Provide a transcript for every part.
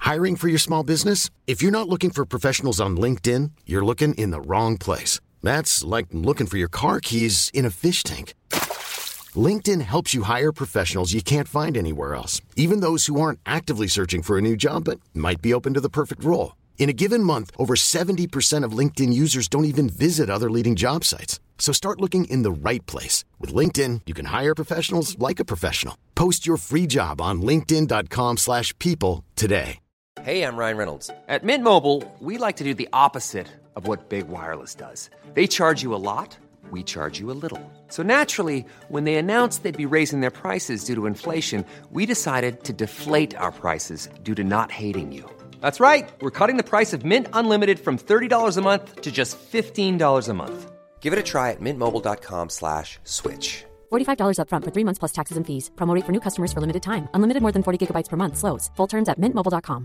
Hiring for your small business? If you're not looking for professionals on LinkedIn, you're looking in the wrong place. That's like looking for your car keys in a fish tank. LinkedIn helps you hire professionals you can't find anywhere else, even those who aren't actively searching for a new job but might be open to the perfect role. In a given month, over 70% of LinkedIn users don't even visit other leading job sites. So start looking in the right place. With LinkedIn, you can hire professionals like a professional. Post your free job on linkedin.com/people today. Hey, I'm Ryan Reynolds. At Mint Mobile, we like to do the opposite of what Big Wireless does. They charge you a lot, we charge you a little. So naturally, when they announced they'd be raising their prices due to inflation, we decided to deflate our prices due to not hating you. That's right. We're cutting the price of Mint Unlimited from $30 a month to just $15 a month. Give it a try at mintmobile.com/switch. $45 up front for 3 months plus taxes and fees. Promo rate for new customers for limited time. Unlimited more than 40 gigabytes per month. Slows full terms at mintmobile.com.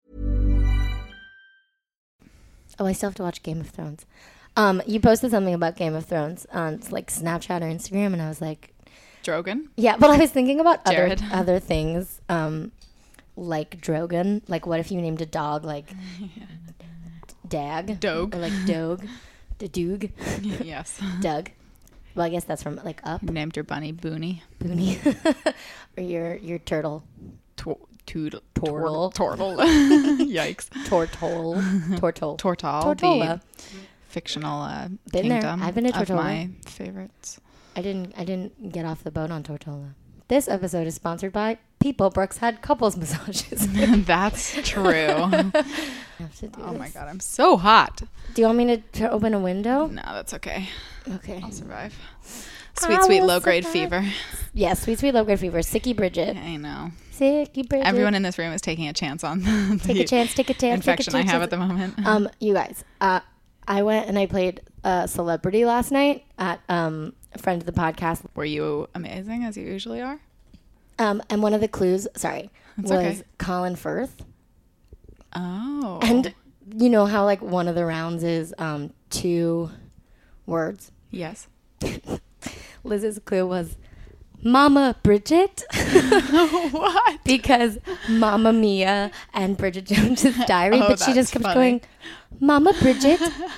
Oh, I still have to watch Game of Thrones. You posted something about Game of Thrones on like Snapchat or Instagram, and I was like, Drogon? Yeah, but I was thinking about other things, like Drogon. Like, what if you named a dog like Dag? Dog. Or like Dog. Doog. Yes. Doug. Well, I guess that's from like Up. You named your bunny Booney. Booney. Or your turtle. Turtle. Yikes. Tortola. The fictional Been kingdom there. I've been to of Tortola. my favorites. I didn't get off the boat on Tortola. This episode is sponsored by People Brooks had couples massages. That's true. Oh my God, I'm so hot. Do you want me to open a window? No, that's okay. Okay. I'll survive. Sweet low-grade fever. Yes, sweet low-grade fever. Sicky Bridget. I know. Sicky Bridget. Everyone in this room is taking a chance on the take a chance. infection I have at the moment. You guys, I went and I played Celebrity last night at a friend of the podcast. Were you amazing as you usually are? And one of the clues, was okay. Colin Firth. Oh. And you know how like one of the rounds is 2 words? Yes. Liz's clue was Mama Bridget. What? Because Mamma Mia and Bridget Jones's Diary, but she just kept going, Mama Bridget,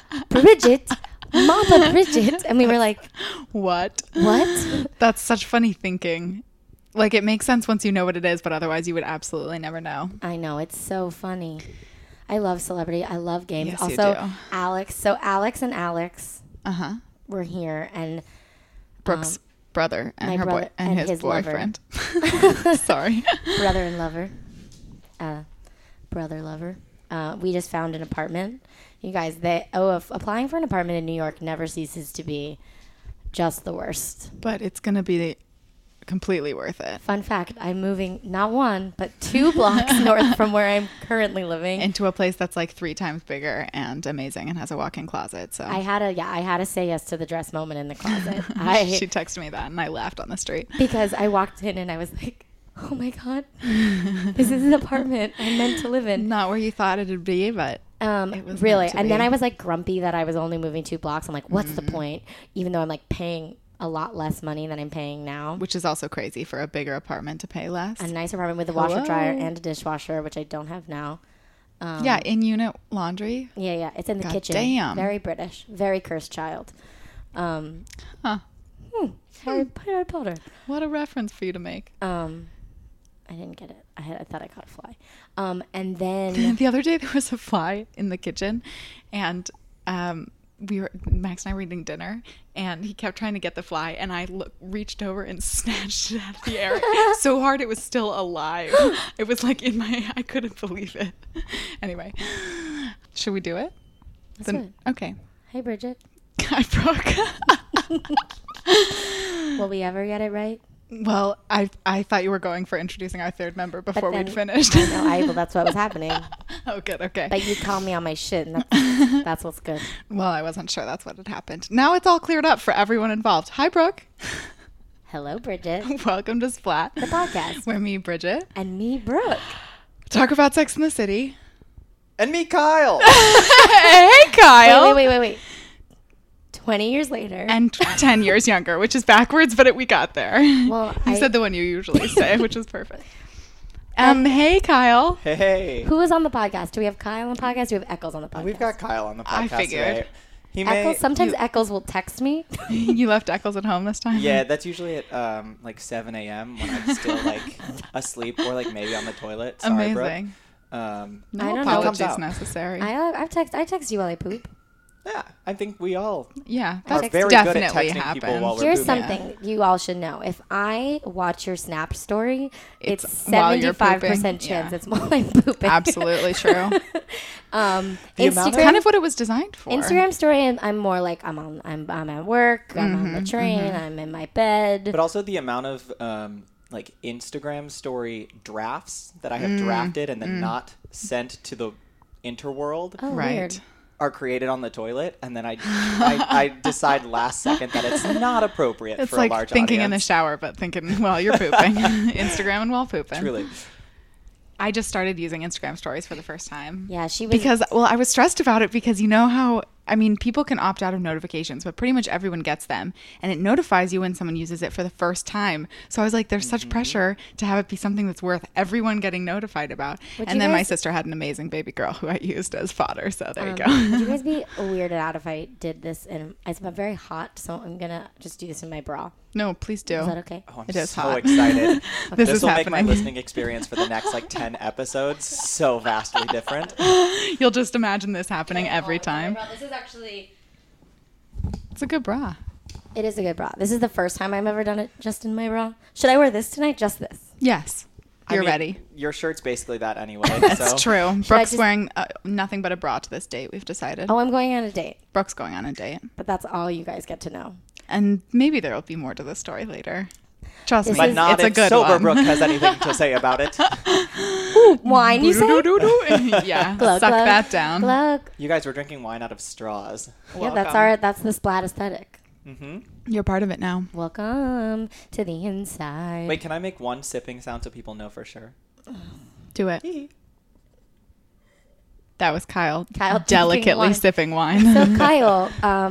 Mama Bridget. And we were like, What? That's such funny thinking. Like, it makes sense once you know what it is, but otherwise you would absolutely never know. I know. It's so funny. I love Celebrity. I love games. Yes, also, you do. Alex. So Alex and Alex were here, and Brooke's brother and her brother boy and his boyfriend. Sorry. Brother and lover. Brother lover. We just found an apartment. You guys, applying for an apartment in New York never ceases to be just the worst. But it's going to be completely worth it. Fun fact, I'm moving not 1, but 2 blocks north from where I'm currently living. Into a place that's like 3 times bigger and amazing and has a walk-in closet. So I had to say yes to the dress moment in the closet. She texted me that and I laughed on the street. Because I walked in and I was like, oh my God, this is an apartment I'm meant to live in. Not where you thought it'd be, but it was really. And then I was like grumpy that I was only moving 2 blocks. I'm like, what's the point? Even though I'm like paying a lot less money than I'm paying now. Which is also crazy for a bigger apartment to pay less. A nice apartment with a washer, dryer, and a dishwasher, which I don't have now. Yeah, in-unit laundry. Yeah. It's in the kitchen. Damn. Very British. Very cursed child. Harry Potter. What a reference for you to make. I didn't get it. I thought I caught a fly. And then... The other day there was a fly in the kitchen, and... Max and I were eating dinner, and he kept trying to get the fly, and I reached over and snatched it out of the air so hard it was still alive. It was like I couldn't believe it. Anyway, should we do it? Let's do it. Okay. Hey, Bridget. Hi, Brooke. Will we ever get it right? Well, I thought you were going for introducing our third member before we'd finished. I know, well, that's what was happening. Oh, good, okay. But you called me on my shit, and that's what's good. Well, I wasn't sure that's what had happened. Now it's all cleared up for everyone involved. Hi, Brooke. Hello, Bridget. Welcome to Splat, the podcast. Where me, Bridget. And me, Brooke. Talk about Sex in the City. And me, Kyle. Hey, Kyle. Wait. 20 years later. And 10 years younger, which is backwards, but we got there. Well, you said the one you usually say, which is perfect. Hey, Kyle. Hey. Who is on the podcast? Do we have Kyle on the podcast? Do we have Eccles on the podcast? We've got Kyle on the podcast I figured. today. Eccles, sometimes Eccles will text me. You left Eccles at home this time? Yeah, that's usually at like 7 a.m. when I'm still like asleep or like maybe on the toilet. Sorry, Amazing. Brooke. I No don't know. apologies necessary. I text you while I poop. Yeah, I think we all Yeah, are that's very good at definitely texting people happened. while we're Here's pooping. something you all should know. If I watch your Snap story, it's while you're 75% pooping. chance Yeah. it's while I'm pooping. Absolutely true. The amount Instagram, Kind of what it was designed for. Instagram story, and I'm more like I'm at work, I'm on the train, I'm in my bed. But also the amount of like Instagram story drafts that I have drafted and then not sent to the interworld Oh, Right. weird. are created on the toilet, and then I decide last second that it's not appropriate It's for like a large thinking in the audience. shower, but thinking while you're pooping. Instagram and while pooping. Truly. I just started using Instagram stories for the first time. Yeah, she was. Because, well, I was stressed about it because you know how, I mean, people can opt out of notifications, but pretty much everyone gets them. And it notifies you when someone uses it for the first time. So I was like, there's such pressure to have it be something that's worth everyone getting notified about. Would And you then my guys- sister had an amazing baby girl who I used as fodder. So there you go. Would you guys be weirded out if I did this? And it's very hot, so I'm gonna just do this in my bra. No, please do. Is that okay? Oh, I'm It is so hot. excited. This This is will make my happening. listening experience for the next like 10 episodes so vastly different. You'll just imagine this happening every time. This is actually. It's a good bra. It is a good bra. This is the first time I've ever done it just in my bra. Should I wear this tonight? Just this. Yes. I You're mean, ready. Your shirt's basically that anyway. That's so. true. I Brooke's just- wearing nothing but a bra to this date, we've decided. Oh, I'm going on a date, Brooke's going on a date. but that's all you guys get to know. And maybe there will be more to the story later. Trust This me, But not it's a if good Sober one. Brooke has anything to say about it. Wine, you say? Yeah, Glug, suck glug, that down. Glug. You guys were drinking wine out of straws. Yeah, that's the Splat aesthetic. You're part of it now. Welcome to the inside. Wait, can I make one sipping sound so people know for sure? Do it. That was Kyle Kyle delicately drinking sipping wine. So Kyle,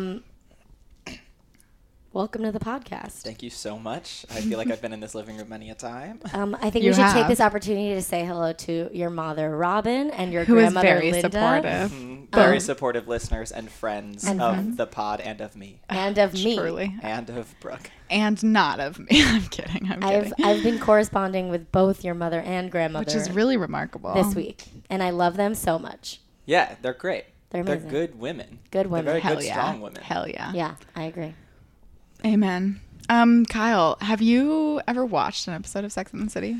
welcome to the podcast. Thank you so much. I feel like I've been in this living room many a time. I think You we should take have. this opportunity to say hello to your mother, Robin, and your Who is grandmother, very Linda, supportive. Very supportive listeners and friends And of friends. the pod and of me and of me. Truly. and of Brooke. And not of me. I'm kidding. I'm kidding. I've been corresponding with both your mother and grandmother Which is really remarkable. this week, and I love them so much. Yeah, they're great. They're amazing. good women. Good women. They're very Hell good, yeah. strong women. Hell yeah. Yeah, I agree. Amen. Kyle, have you ever watched an episode of Sex and the City?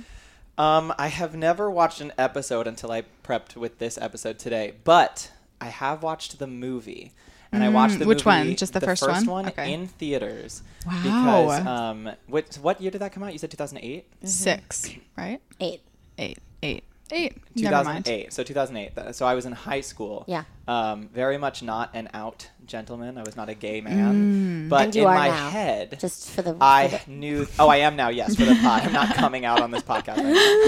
I have never watched an episode until I prepped with this episode today, but I have watched the movie. And I watched the which movie, one? Just the first one? Okay. in theaters. Wow. Because what year did that come out? You said 2008? 6, right? 8. 8. Never mind. 2008. So 2008. So I was in high school. Yeah. Very much not an out gentleman. I was not a gay man. But And you in are my now. head, Just for the. I knew. Oh, I am now. Yes, for the pod. I'm not coming out on this podcast.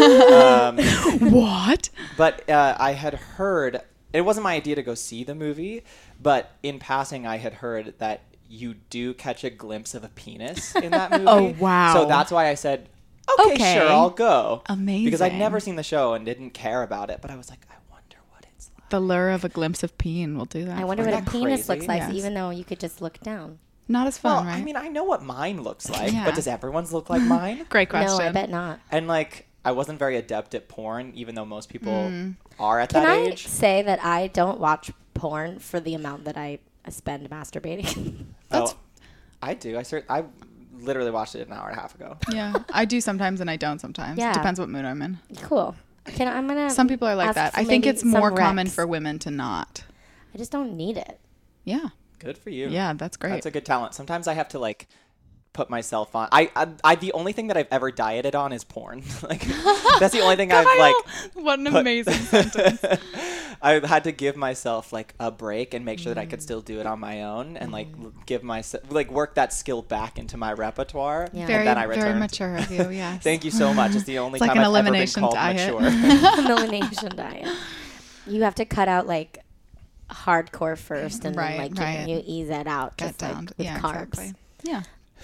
Right? What? But I had heard. It wasn't my idea to go see the movie, but in passing, I had heard that you do catch a glimpse of a penis in that movie. Oh, wow. So that's why I said, okay, sure, I'll go. Because I'd Amazing. never seen the show and didn't care about it, but I was like, I wonder what it's like. The lure of a glimpse of peen will do that. I wonder Isn't what a that penis crazy? looks like, Yes. even though you could just look down. Not as Well, fun, right? I mean, I know what mine looks like, Yeah. but does everyone's look like mine? Great question. No, I bet not. And like, I wasn't very adept at porn, even though most people are at Can that I age. say that I don't watch porn for the amount that I spend masturbating? Oh, I do. I literally watched it an hour and a half ago. Yeah, I do sometimes and I don't sometimes. Yeah. Depends what mood I'm in. Cool. I'm gonna. Some people are like ask that. for I think maybe it's more some common recs. for women to not. I just don't need it. Yeah. Good for you. Yeah, that's great. That's a good talent. Sometimes I have to like put myself on. I the only thing that I've ever dieted on is porn. Like that's the only thing I've like. What an put- amazing sentence. I had to give myself like a break and make sure that I could still do it on my own and like give myself like work that skill back into my repertoire. Yeah. Very, And then I very returned. mature of you, yes. Thank you so much. It's the only It's like time an I've ever been elimination called diet. mature. Elimination diet. You have to cut out like hardcore first, and Right, then like right. you ease that out Get just down. like with Yeah, carbs. exactly. Yeah.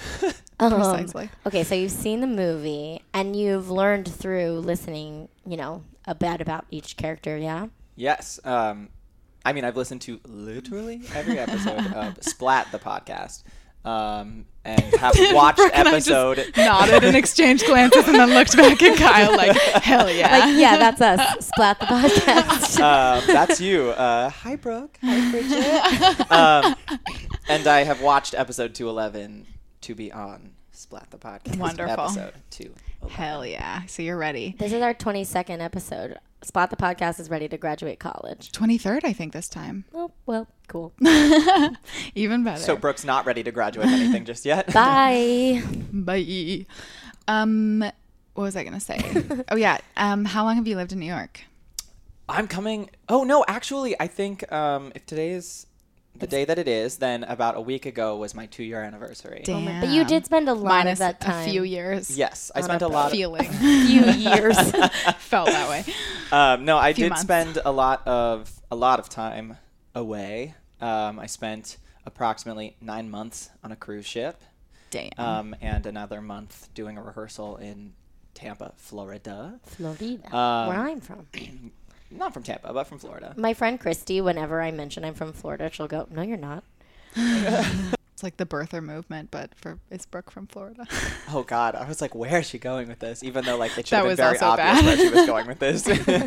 Precisely. Okay, so you've seen the movie and you've learned through listening, a bit about each character, yeah? Yes. I mean, I've listened to literally every episode of Splat, the podcast, and have watched episode. I just nodded and exchanged glances and then looked back at Kyle like, hell yeah. Like, yeah, that's us. Splat the podcast. That's you. Hi, Brooke. Hi, Bridget. And I have watched episode 211 to be on Splat the podcast. Wonderful. Episode 211. Hell yeah. So you're ready. This is our 22nd episode. Splat the podcast is ready to graduate college. 23rd, I think, this time. Oh, well, cool. Even better. So Brooke's not ready to graduate anything just yet. Bye. Bye. What was I going to say? Oh, yeah. How long have you lived in New York? I'm coming. Oh, no, actually, I think if today is the day that it is, then about a week ago was my 2-year anniversary. Damn. But you did spend a lot Minus of that time. a few years. Yes, I spent a lot of feeling. Few years. Felt that way. No, I did months. spend a lot of time away. I spent approximately 9 months on a cruise ship. Damn. And another month doing a rehearsal in Tampa, Florida. Florida, where I'm from. Not from Tampa, but from Florida. My friend Christy, whenever I mention I'm from Florida, she'll go, "No, you're not." It's like the birther movement, but it's Brooke from Florida. Oh God, I was like, where is she going with this? Even though like it should That have been was very also obvious bad. where she was going with this.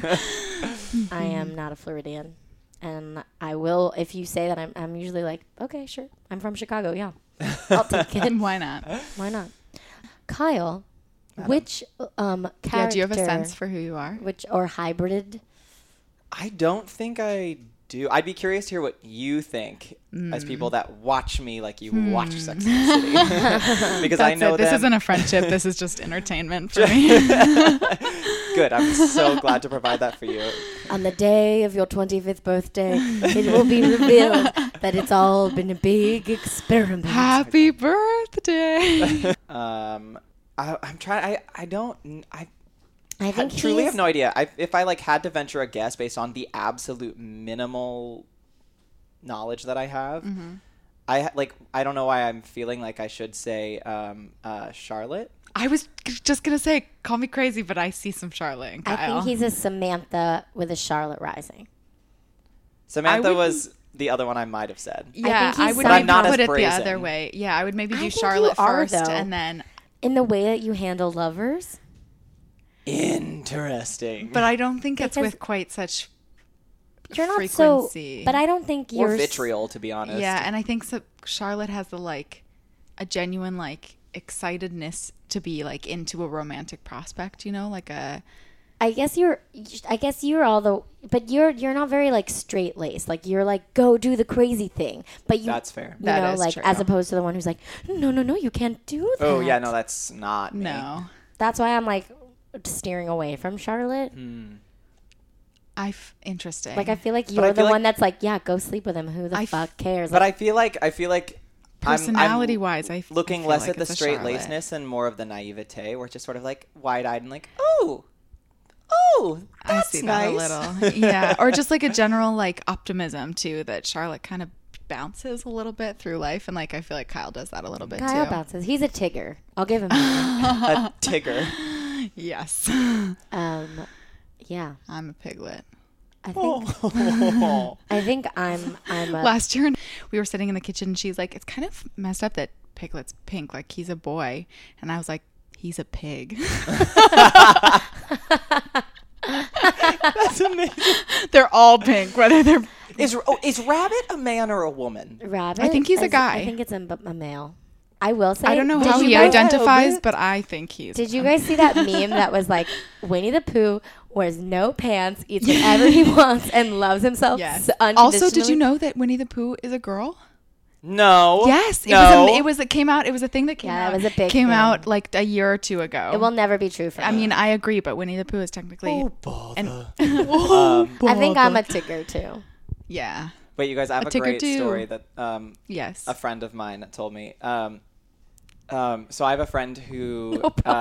I am not a Floridian, and I will if you say that. I'm usually like, okay, sure. I'm from Chicago. Yeah, I'll take it. Why not? Why not? Kyle, which character? Yeah, do you have a sense for who you are? Which or hybrid? I don't think I do. I'd be curious to hear what you think as people that watch me like you watch Sex and the City. Because I know this them. isn't a friendship. This is just entertainment for me. Good. I'm so glad to provide that for you. On the day of your 25th birthday, it will be revealed that it's all been a big experiment. Happy birthday. I'm trying. I I think truly have no idea. If I like had to venture a guess based on the absolute minimal knowledge that I have, I don't know why I'm feeling like I should say Charlotte. I was just going to say, call me crazy, but I see some Charlotte and Kyle. I think he's a Samantha with a Charlotte Rising. Samantha was the other one I might have said. Yeah, I I would but I'm maybe not as put it the brazen. other way. Yeah, I would maybe do think Charlotte you are, first though. and then... In the way that you handle lovers. Interesting. But I don't think it's Because with quite such You're not frequency. so. But I don't think or you're. vitriol, to be honest. Yeah, and I think Charlotte has a genuine excitedness to be into a romantic prospect, like a... I guess you're all the. But you're not very straight laced. You're go do the crazy thing. But you. That's fair. You That know, is true. as opposed to the one who's no, you can't do that. Oh yeah, no, that's not me. No. That's why I'm steering away from Charlotte. Interesting. I feel like I you're the feel one that's yeah, go sleep with him. Who the fuck cares? But I feel like Personality-wise, I looking feel less like at the it's a straight Charlotte. lacedness and more of the naivete, where it's just sort of wide-eyed and oh, I that's see nice. that a little. Yeah. Or just a general optimism too, that Charlotte kind of bounces a little bit through life. And I feel like Kyle does that a little bit Kyle too. bounces. He's a Tigger. I'll give him that. A Tigger. Yes. Yeah. I'm a piglet. I think I think I'm a Last year we were sitting in the kitchen and she's like, it's kind of messed up that Piglet's pink, he's a boy. And I was like, he's a pig. That's amazing. They're all pink, whether they're... Is Rabbit a man or a woman? Rabbit. I think he's a guy. I think it's a male. I will say. I don't know did how you he guys- identifies, but I think he's... Did you guys see that meme that was Winnie the Pooh wears no pants, eats whatever he wants, and loves himself Yes. unconditionally? Also, did you know that Winnie the Pooh is a girl? No. Yes, No. it was a thing that came Yeah, out. it was a big came thing. out a year or two ago. It will never be true for me. I mean, I agree, but Winnie the Pooh is technically Oh, bother. I think I'm a Tigger too. yeah. Wait, you guys, I have a Tigger great too. story that Yes. a friend of mine told me. So I have a friend who.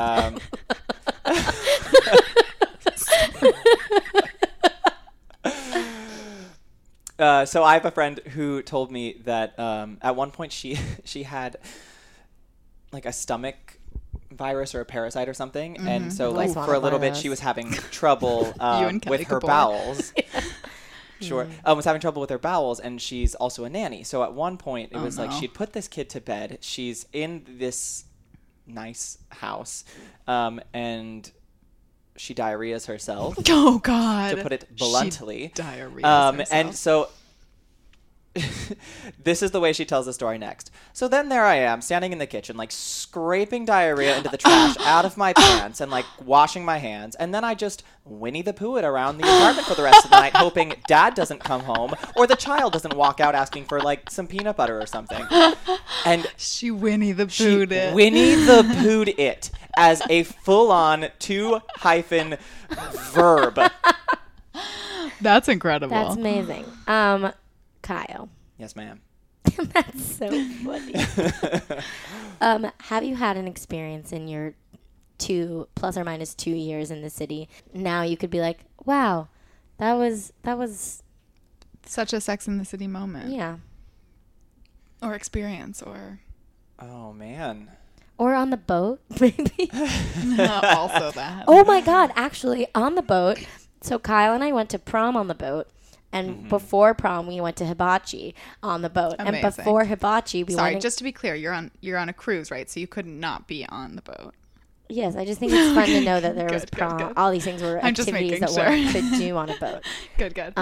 So I have a friend who told me that at one point she had like a stomach virus or a parasite or something, and so like Always wanted for a little one of bit she those. was having trouble and Kelly with her Kapoor. bowels. Sure. Was having trouble with her bowels, and she's also a nanny. So at one point, it was like no. she'd put this kid to bed. She's in this nice house, and she diarrheas herself, Oh God. to put it bluntly. Diarrhea. And so this is the way she tells the story next. So then there I am, standing in the kitchen, like scraping diarrhea into the trash out of my pants and like washing my hands. And then I just Winnie the Pooh it around the apartment for the rest of the night, hoping Dad doesn't come home or the child doesn't walk out asking for like some peanut butter or something. And she Winnie the she Pooh'd it. Winnie the Pooh'd it as a full-on 2-hyphen verb. That's incredible. That's amazing. Kyle. Yes, ma'am. That's so funny. Have you had an experience in your plus or minus 2 years in the city? Now you could be like, wow, that was such a Sex in the City moment. yeah. Or experience or Oh, man. Or on the boat, maybe. also that. Oh my God, actually, on the boat. So Kyle and I went to prom on the boat. And before prom, we went to Hibachi on the boat. Amazing. And before Hibachi, we Sorry, went. just to be clear, you're on a cruise, right? So you could not be on the boat. Yes, I just think it's fun to know that there was Good, good, prom. good. All these things were I'm just activities making that one sure. could do on a boat. Good.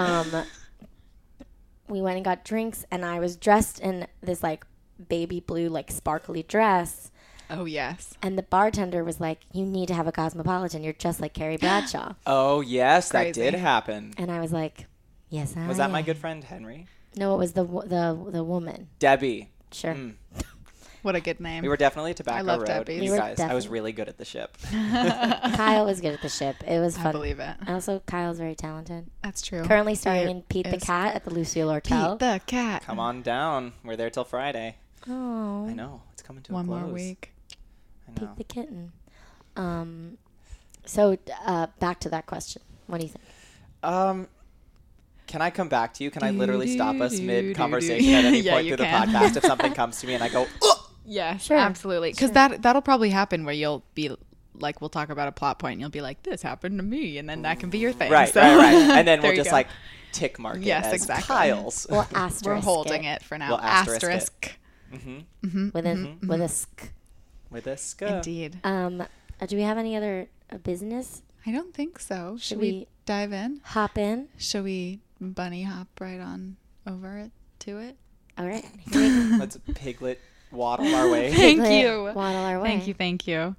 We went and got drinks, and I was dressed in this like baby blue, like sparkly dress. Oh yes. And the bartender was like, "You need to have a Cosmopolitan. You're just like Carrie Bradshaw." Oh, yes, that Crazy. did happen. And I was like, "Yes, I Was that my am." good friend, Henry? No, it was the woman. Debbie. Sure. What a good name. We were definitely Tobacco love Road. Debbie's. You We were guys, I was definitely- really good at the ship. Kyle was good at the ship. It was I fun. believe it. Also, Kyle's very talented. That's true. Currently starring It in Pete the is. Cat at the Lucille Hotel. Pete the Cat. Come on down. We're there till Friday. Oh, I know. It's coming to One a close. more week. I Pete know. the Kitten. So back to that question. What do you think? Can I come back to you? Can I literally stop us Do, mid-conversation do. at any Yeah, point you through the can. podcast if something comes to me and I go, "Ugh!" Yes, Sure. absolutely. Because that'll probably happen where you'll be like, we'll talk about a plot point and you'll be like, this happened to me. And then that can be your thing. Right, So- right. And then There we'll you just go. like tick mark it Yes, as exactly. Kyle's. Well, asterisk. We're holding it for now. We'll asterisk it. Asterisk. with a sk. With a sk. Indeed. Do we have any other business? I don't think so. Should we- we dive in? Hop in. Should we bunny hop right on over it to it? All right. Let's piglet waddle our way. Thank Piglet you. Waddle our way. Thank you.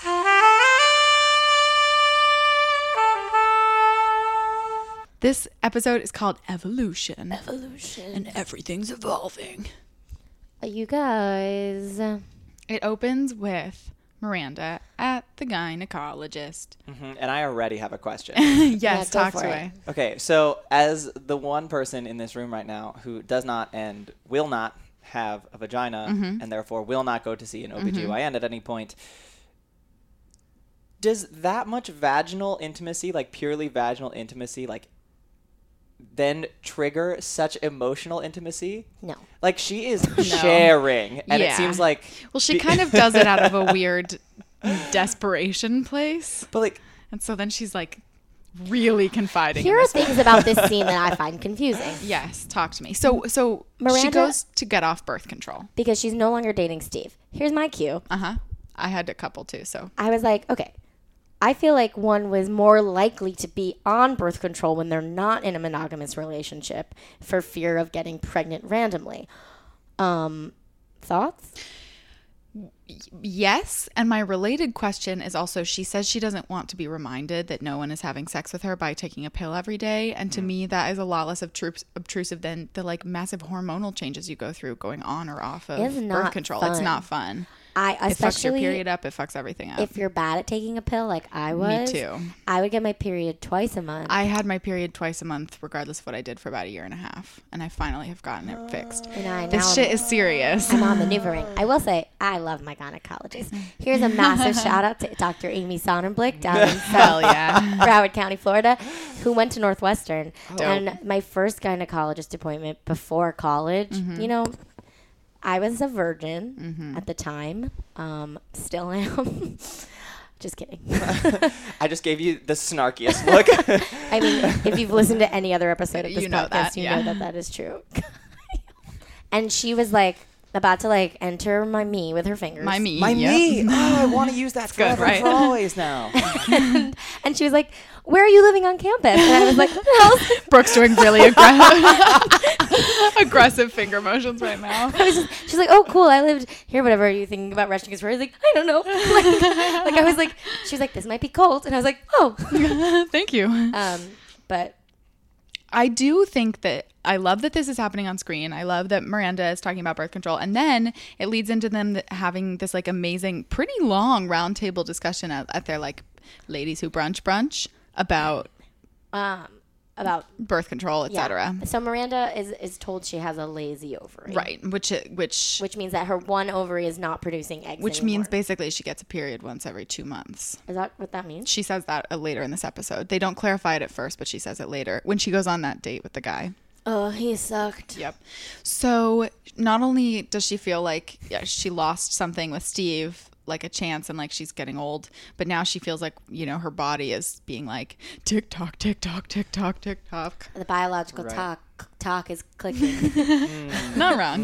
This episode is called Evolution. Evolution. And everything's evolving. You guys. It opens with Miranda at the gynecologist. And I already have a question. Yes, go talk for to it. me. Okay, so as the one person in this room right now who does not and will not have a vagina and therefore will not go to see an OBGYN at any point, does that much vaginal intimacy, like purely vaginal intimacy, like then trigger such emotional intimacy? No. Like she is sharing, and it Yeah. seems like Well, she kind of does it out of a weird desperation place. but like And so then she's like really confiding. Here in are this things about this scene that I find confusing. Yes, talk to me. So she Miranda- goes to get off birth control. Because she's no longer dating Steve. Here's my cue. I had a couple too, so I was like, okay, I feel like one was more likely to be on birth control when they're not in a monogamous relationship for fear of getting pregnant randomly. Thoughts? yes. And my related question is also, she says she doesn't want to be reminded that no one is having sex with her by taking a pill every day. And to me, that is a lot less obtrusive than the like massive hormonal changes you go through going on or off of It's not birth control. It's fun. not fun. I It fucks your especially period up. It fucks everything up. if you're bad at taking a pill like I was. too. I would get my period twice a month. I had my period twice a month, regardless of what I did for about a year and a half. And I finally have gotten it fixed. and This shit is serious. I'm on maneuvering. I will say, I love my gynecologist. Here's a massive shout out to Dr. Amy Sonnenblick down in Hell yeah. Broward County, Florida, who went to Northwestern. And my first gynecologist appointment before college, you know, I was a virgin at the time. Still am. Just kidding. I just gave you the snarkiest look. I mean, if you've listened to any other episode of this You know podcast, that, you yeah. know that is true. And she was like about to like enter my me with her fingers. My me. My yep. me. Oh, I want to use that good, forever right? for always now. And she was like, "Where are you living on campus?" And I was like, "What the hell?" Brooke's doing really aggressive finger motions right now. She's like, "Oh, cool. I lived here. Whatever. Are you thinking about rushing as far?" I was like, "I don't know." Like I was like, she was like, "This might be cold," and I was like, "Oh." Thank you. But I do think that I love that this is happening on screen. I love that Miranda is talking about birth control. And then it leads into them having this like amazing, pretty long roundtable discussion at their like ladies who brunch about birth control, etc. So Miranda is told she has a lazy ovary, Right. Which means that her one ovary is not producing eggs. means anymore. basically she gets a period once every 2 months. Is that what that means? She says that later in this episode. They don't clarify it at first, but she says it later when she goes on that date with the guy. Oh, he sucked. Yep. So not only does she feel like she lost something with Steve, like a chance, and like she's getting old, but now she feels like, you know, her body is being like tick tock, tick tock, tick tock, tick tock. The biological talk is clicking. Not wrong.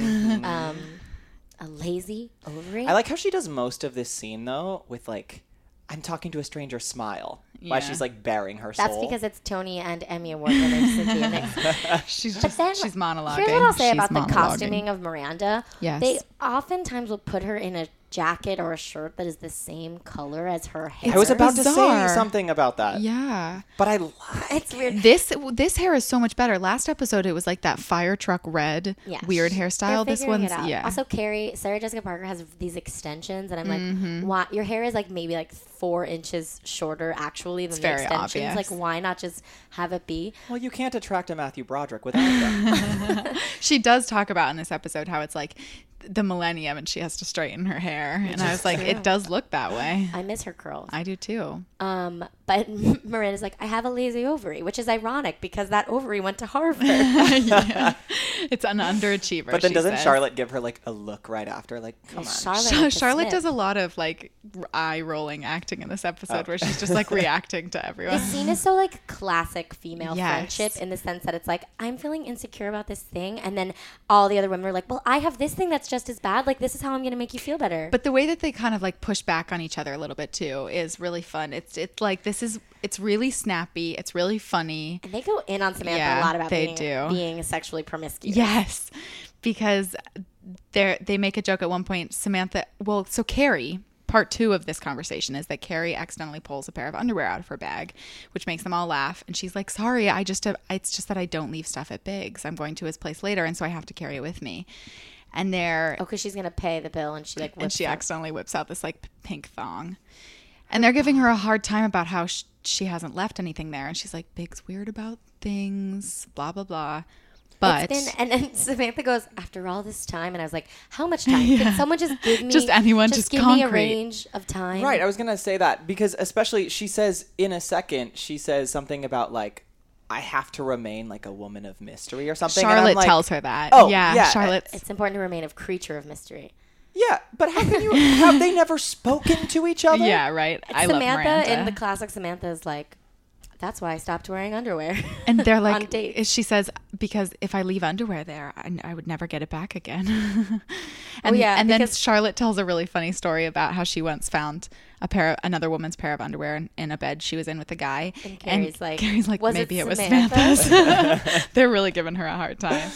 A lazy ovary. I like how she does most of this scene though with like, I'm talking to a stranger smile while Yeah. she's like bearing her That's soul. because it's Tony and Emmy Award winner Cynthia Nixon. She's But then, she's monologuing. Here's what I'll say She's about the monologuing. costuming of Miranda. Yes. They oftentimes will put her in a jacket or a shirt that is the same color as her hair. I was about to bizarre. say something about that. Yeah. But I like It's weird. This hair is so much better. Last episode it was like that fire truck red Yeah. weird hairstyle. They're This figuring one's it out. yeah. Also, Sarah Jessica Parker has these extensions, and I'm like, Mm-hmm. why? Your hair is like maybe like 4 inches shorter actually than the very extensions. obvious. Like, why not just have it be? well, you can't attract a Matthew Broderick without them. She does talk about in this episode how it's like the millennium and she has to straighten her hair. And I was like, it does look that way. I miss her curls. I do too. But Miranda's like, I have a lazy ovary, which is ironic because that ovary went to Harvard. Yeah. It's an underachiever. But then she doesn't says. Charlotte give her like a look right after? Like, come on. Charlotte does a lot of like eye rolling acting in this episode where she's just like reacting to everyone. The scene is so like classic female Yes. friendship in the sense that it's like, I'm feeling insecure about this thing. And then all the other women are like, well, I have this thing that's just as bad. Like, this is how I'm going to make you feel better. But the way that they kind of like push back on each other a little bit too is really fun. It's like it's really snappy. It's really funny. and they go in on Samantha Yeah, a lot about they being sexually promiscuous. Yes, because they make a joke at one point. Samantha, well, so Carrie, part 2 of this conversation is that Carrie accidentally pulls a pair of underwear out of her bag, which makes them all laugh. And she's like, sorry, it's just that I don't leave stuff at Biggs. I'm going to his place later, and so I have to carry it with me. And they're Oh, because she's going to pay the bill and she like and whips she out. accidentally whips out this like pink thong. And they're giving her a hard time about how she hasn't left anything there. And she's like, Big's weird about things, blah, blah, blah. But and then Samantha goes, after all this time, and I was like, how much time? Can someone just give me Just anyone, just give me a concrete. range of time? Right, I was going to say that because especially she says in a second, she says something about like, I have to remain like a woman of mystery or something. and I'm Charlotte like, tells her that. Oh, yeah, yeah. Charlotte's It's important to remain a creature of mystery. Yeah, but how can you, have they never spoken to each other? yeah, right. I love Samantha Miranda. in the classic Samantha is like, that's why I stopped wearing underwear. And they're on like, dates. she says, because if I leave underwear there, I would never get it back again. And, yeah, and then because- Charlotte tells a really funny story about how she once found another woman's pair of underwear in a bed she was in with a guy. And Carrie's like, was maybe it was Samantha's? Samantha's. They're really giving her a hard time.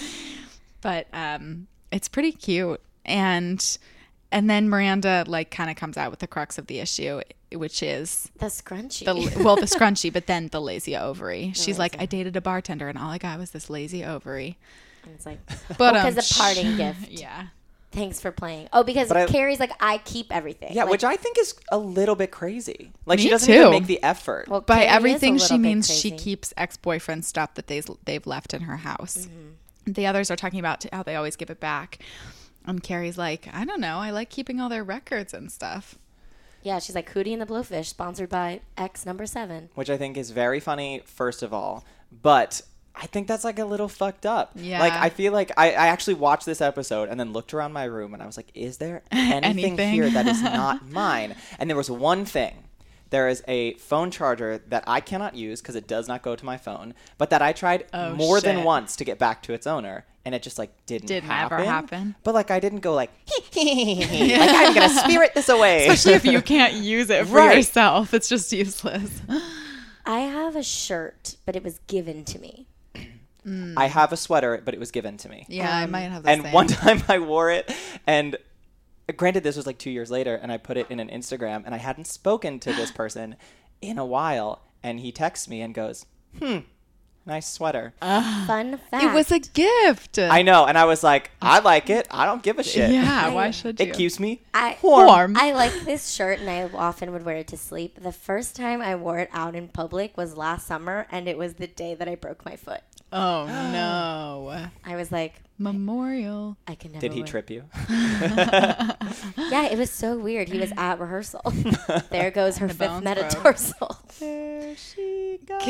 But it's pretty cute. And then Miranda like kind of comes out with the crux of the issue, which is The scrunchie. the scrunchie, but then the lazy ovary. She's like, I dated a bartender and all I got was this lazy ovary. And it's like, But because the parting gift. Yeah. Thanks for playing. Oh, because Carrie's like, I keep everything. Yeah, like, which I think is a little bit crazy. Like, she Me doesn't too. even make the effort. well, By Carrie is a everything she little bit means she crazy. keeps ex-boyfriend stuff that they've left in her house. Mm-hmm. The others are talking about how they always give it back. And Carrie's like, I don't know, I like keeping all their records and stuff. Yeah, she's like Hootie and the Blowfish, sponsored by X number 7. Which I think is very funny, first of all. But I think that's like a little fucked up. Yeah. Like, I feel like I actually watched this episode and then looked around my room and I was like, is there anything here that is not mine? And there was one thing. There is a phone charger that I cannot use because it does not go to my phone, but that I tried more than once to get back to its owner. And it just like didn't ever happen. But like I didn't go like, like I'm going to spirit this away. Especially if you can't use it for yourself. It's just useless. I have a shirt, but it was given to me. I have a sweater, but it was given to me. Yeah, I might have the and same. one time I wore it, and granted this was like 2 years later, and I put it in an Instagram, and I hadn't spoken to this person in a while, and he texts me and goes, nice sweater. Fun fact. It was a gift. I know, and I was like, I like it. I don't give a shit. Yeah, why should you? It keeps me warm. I like this shirt, and I often would wear it to sleep. The first time I wore it out in public was last summer, and it was the day that I broke my foot. Oh, no. I was like, Memorial. I can never Did he wear it. trip you? Yeah, it was so weird. He was at rehearsal. There goes her fifth bones broke. metatarsal. There she goes.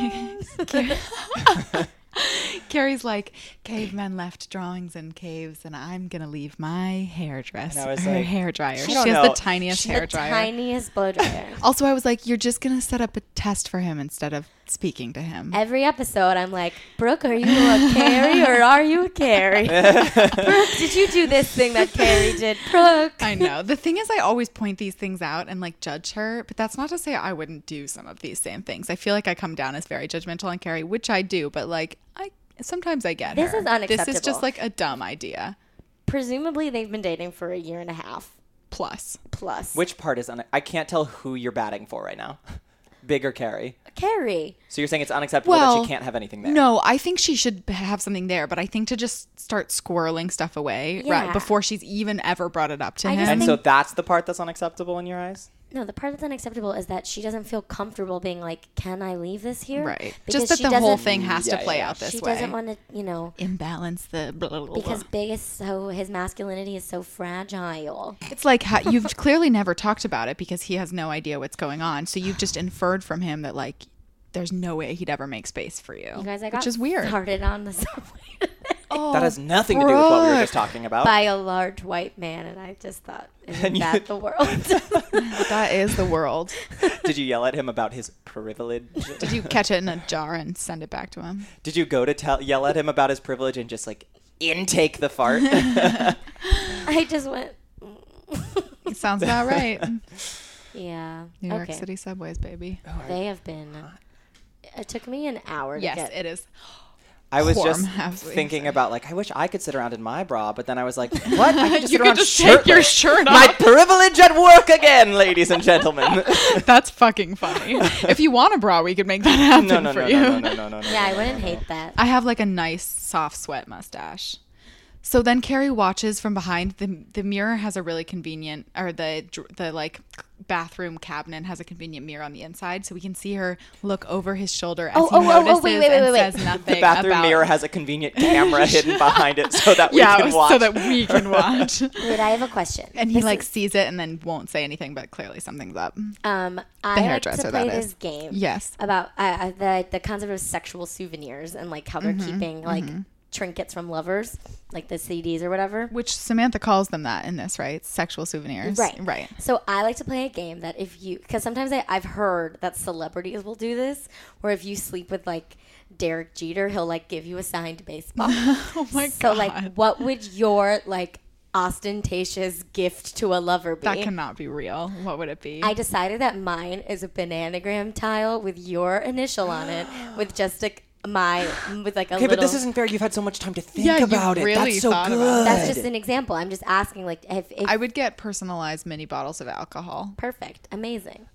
Carrie's like, cavemen left drawings in caves, and I'm going to leave my hairdresser. And I was her like, hair dryer. I She don't has know. the tiniest hair The dryer. tiniest blow dryer. Also, I was like, you're just going to set up a test for him instead of speaking to him. Every episode, I'm like, Brooke, are you a Carrie or are you a Carrie? Brooke, did you do this thing that Carrie did? Brooke. I know. The thing is, I always point these things out and like judge her, but that's not to say I wouldn't do some of these same things. I feel like I come down as very judgmental on Carrie, which I do, but like sometimes I get This her. is unacceptable. This is just like a dumb idea. Presumably, they've been dating for a year and a half Plus. Which part is I can't tell who you're batting for right now. Big or Carrie? Carrie. So you're saying it's unacceptable that she can't have anything there? No, I think she should have something there, but I think to just start squirreling stuff away Yeah. before she's even ever brought it up to I him. just And think- so that's the part that's unacceptable in your eyes? No, the part that's unacceptable is that she doesn't feel comfortable being like, can I leave this here? Right. Because Just that she the whole doesn't- thing has to Yeah, play yeah. out this She way. doesn't want to, imbalance the blah, blah, blah, because blah. Big is so, his masculinity is so fragile. It's like you've clearly never talked about it because he has no idea what's going on. So you've just inferred from him that like there's no way he'd ever make space for you. You guys, I which got is weird. started on the subway That has nothing to do with what we were just talking about. by a large white man, and I just thought, isn't that the world? That is the world. Did you yell at him about his privilege? Did you catch it in a jar and send it back to him? Did you go to yell at him about his privilege and just like intake the fart? I just went, It sounds about right. yeah. New York okay. City subways, baby. They have been. It took me an hour to Yes, get. it is. I was Warm, just absolutely thinking insane. about like I wish I could sit around in my bra, but then I was like, what? I can just You sit could around just take your shirtless. shirt My off. privilege at work again, ladies and gentlemen. That's fucking funny. If you want a bra, we could make that happen no, no, for no, you. no, no, no, no, no. Yeah, I no, wouldn't no, no. hate that. I have like a nice soft sweat mustache. So then Carrie watches from behind. The mirror has a really convenient, or the like bathroom cabinet has a convenient mirror on the inside, so we can see her look over his shoulder as he notices wait, and wait. says nothing. The bathroom about, mirror has a convenient camera hidden behind it so that we can watch. so that we can watch. Wait, I have a question. And he This like is- sees it and then won't say anything, but clearly something's up. I like hairdresser, to play that this is. game. Yes. About the concept of sexual souvenirs and like how they're keeping like trinkets from lovers, like the CDs or whatever. Which Samantha calls them that in this, right? Sexual souvenirs. Right. Right. So I like to play a game that if you, because sometimes I've heard that celebrities will do this, where if you sleep with like Derek Jeter, he'll like give you a signed baseball. Oh my So God. like, what would your like ostentatious gift to a lover be? That cannot be real. What would it be? I decided that mine is a bananagram tile with your initial on it, with just like with like a Okay, little. but this isn't fair. You've had so much time to think Yeah, you about it. really That's so thought about good. it. That's just an example. I'm just asking, like, if I would get personalized mini bottles of alcohol. perfect, amazing.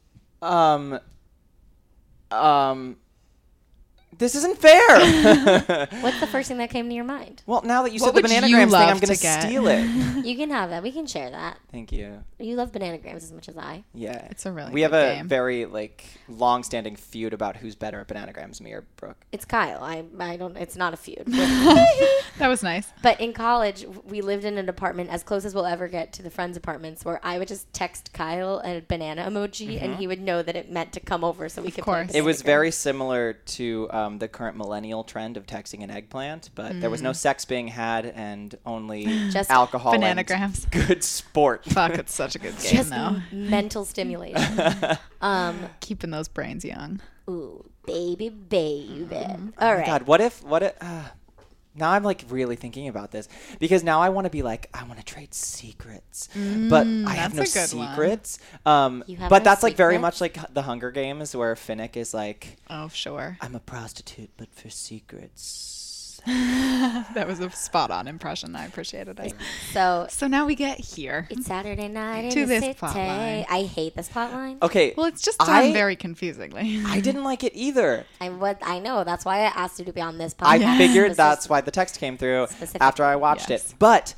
This isn't fair. What's the first thing that came to your mind? Well, now that you What said the would you bananagrams thing, love I'm going to get? steal it. You can have that. We can share that. Thank you. You love bananagrams as much as I. Yeah. It's a really We have good a game. very like long-standing feud about who's better at bananagrams, me or Brooke. It's Kyle. I don't. It's not a feud. That was nice. But in college, we lived in an apartment as close as we'll ever get to the friends' apartments, where I would just text Kyle a banana emoji, and he would know that it meant to come over, so we could. course. Play It was bananagram. very similar to the current millennial trend of texting an eggplant, but there was no sex being had and only Just alcohol bananagrams. and good sport. Fuck, it's such a good game, Just though. mental stimulation. Keeping those brains young. Ooh, baby. All Oh right. God, what if now I'm like really thinking about this because now I want to be like, I want to trade secrets, but I have no that's a good one. secrets. You have But no that's like very secrets? much like the Hunger Games where Finnick is like, Oh, sure. I'm a prostitute, but for secrets. That was a spot-on impression. I appreciated it. So So now we get here. it's Saturday night To in this the city. plot line. I hate this plot line. Okay. Well, it's just done very confusingly. I didn't like it either. I know. That's why I asked you to be on this I podcast. figured This that's is- why the text came through Specific. after I watched Yes. it. But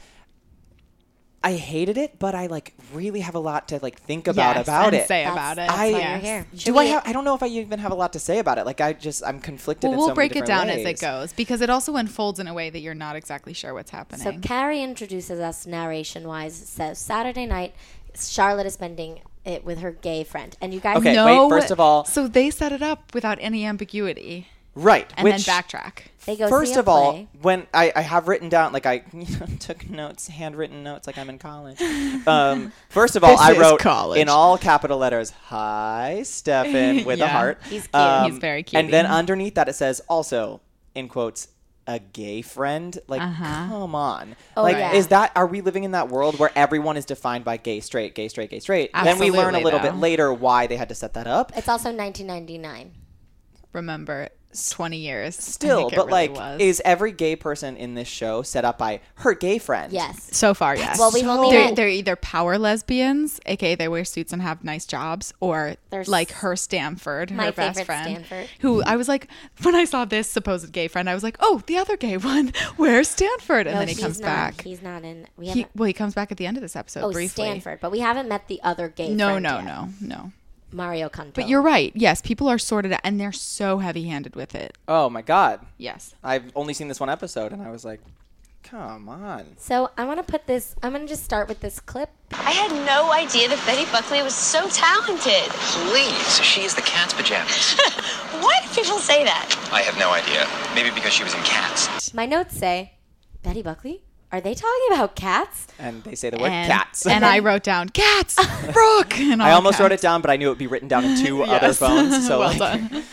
I hated it, but I like really have a lot to like think about Yes, about and it. say That's- about it. that's why I- you're here. Should Do we- I have? I don't know if I even have a lot to say about it. Like I'm conflicted. Well, in we'll so many break it different down as ways. it goes because it also unfolds in a way that you're not exactly sure what's happening. So Carrie introduces us narration-wise. Says Saturday night, Charlotte is spending it with her gay friend, and you guys Okay, know wait, first of all- so they set it up without any ambiguity Right. and which, then backtrack. they go First see a of all, play. when I have written down, like I took notes, handwritten notes, like I'm in college. First of all, This I is wrote college. in all capital letters, "Hi, Stefan," with a Yeah. heart. He's cute. He's very cute. And then underneath that, it says also, in quotes, a gay friend. Like, come on. Oh, like, yeah. are we living in that world where everyone is defined by gay, straight, gay, straight, gay, straight? Then we learn a Absolutely, little though. bit later why they had to set that up. It's also 1999. Remember, 20 years. I Still, think it but really like, was. is every gay person in this show set up by her gay friend? Yes. So far, yes. Well, we've only they're, met- they're either power lesbians, aka they wear suits and have nice jobs, or There's like her Stanford, my her best favorite friend, Stanford. who I was like, when I saw this supposed gay friend, I was like, oh, the other gay one, where's Stanford? And No, then he he's comes not. back. He's not in. We He, haven't. well, he comes back at the end of this episode briefly. Stanford, but we haven't met the other gay No, friend no, yet. no. Mario Kanto. But you're right. Yes, people are sorted out, and they're so heavy-handed with it. Oh my God. Yes. I've only seen this one episode, and I was like, come on. So I want to put this. I'm going to just start with this clip. I had no idea that Betty Buckley was so talented. Please, she is the cat's pajamas. Why do people say that? I have no idea. Maybe because she was in Cats. My notes say, Betty Buckley? Are they talking about cats? And they say the word And, cats. and I wrote down cats, Brooke. And I all almost wrote it caps. down, but I knew it would be written down in two other phones. So well like, done.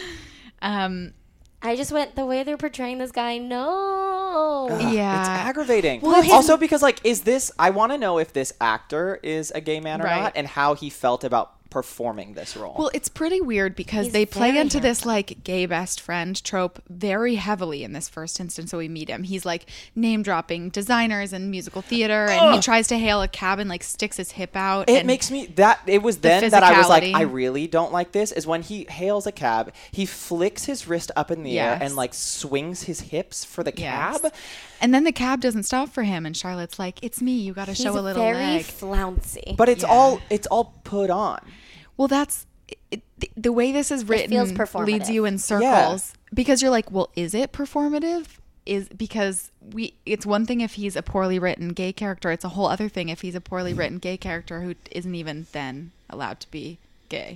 I just went, the way they're portraying this guy, no. Yeah. it's aggravating. Well, his- also because like, is this? I want to know if this actor is a gay man or Right. not, and how he felt about performing this role. Well, it's pretty weird because He's they play very into this like gay best friend trope very heavily in this first instance. So we meet him. He's like name dropping designers and musical theater, and he tries to hail a cab and like sticks his hip out. It and makes me it was then that I was like, physicality. I really don't like this. Is when he hails a cab, he flicks his wrist up in the air Yes. and like swings his hips for the Yes. cab. And then the cab doesn't stop for him, and Charlotte's like, "It's me. You got to He's show a little very leg." flouncy. But it's all put on. Well, that's the way this is written feels leads performative. you in circles because you're like, well, is it performative? Is because it's one thing if he's a poorly written gay character. It's a whole other thing if he's a poorly written gay character who isn't even then allowed to be gay.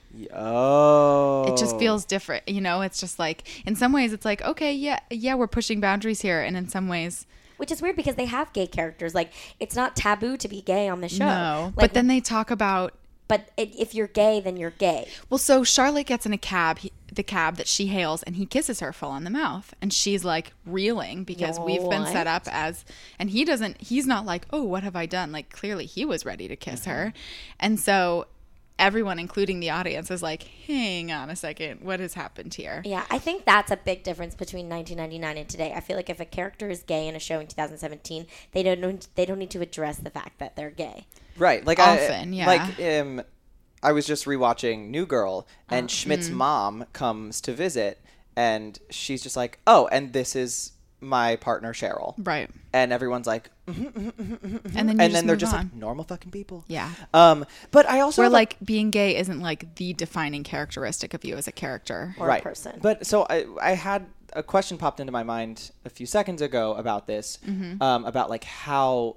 Oh, It just feels different, you know. It's just like in some ways it's like, okay, yeah, we're pushing boundaries here, and in some ways, Which is weird because they have gay characters. Like, it's not taboo to be gay on the show. no. Like, But then they talk about. But if you're gay, then you're gay. Well, so Charlotte gets in a cab, the cab that she hails, and he kisses her full on the mouth. And she's like reeling because we've been set up as, and he's not like, oh, what have I done? Like, clearly he was ready to kiss her. And so everyone, including the audience, is like, hang on a second, what has happened here? Yeah, I think that's a big difference between 1999 and today. I feel like if a character is gay in a show in 2017, they don't need to address the fact that they're gay. right. Like Often, yeah. Like I was just rewatching New Girl, and Schmidt's mom comes to visit, and she's just like, "Oh, and this is my partner Cheryl." Right. And everyone's like, And then and then they're just on. like normal fucking people. Yeah. But I also Where have a- like being gay isn't like the defining characteristic of you as a character. Or a person. But so I had a question popped into my mind a few seconds ago about this, about like how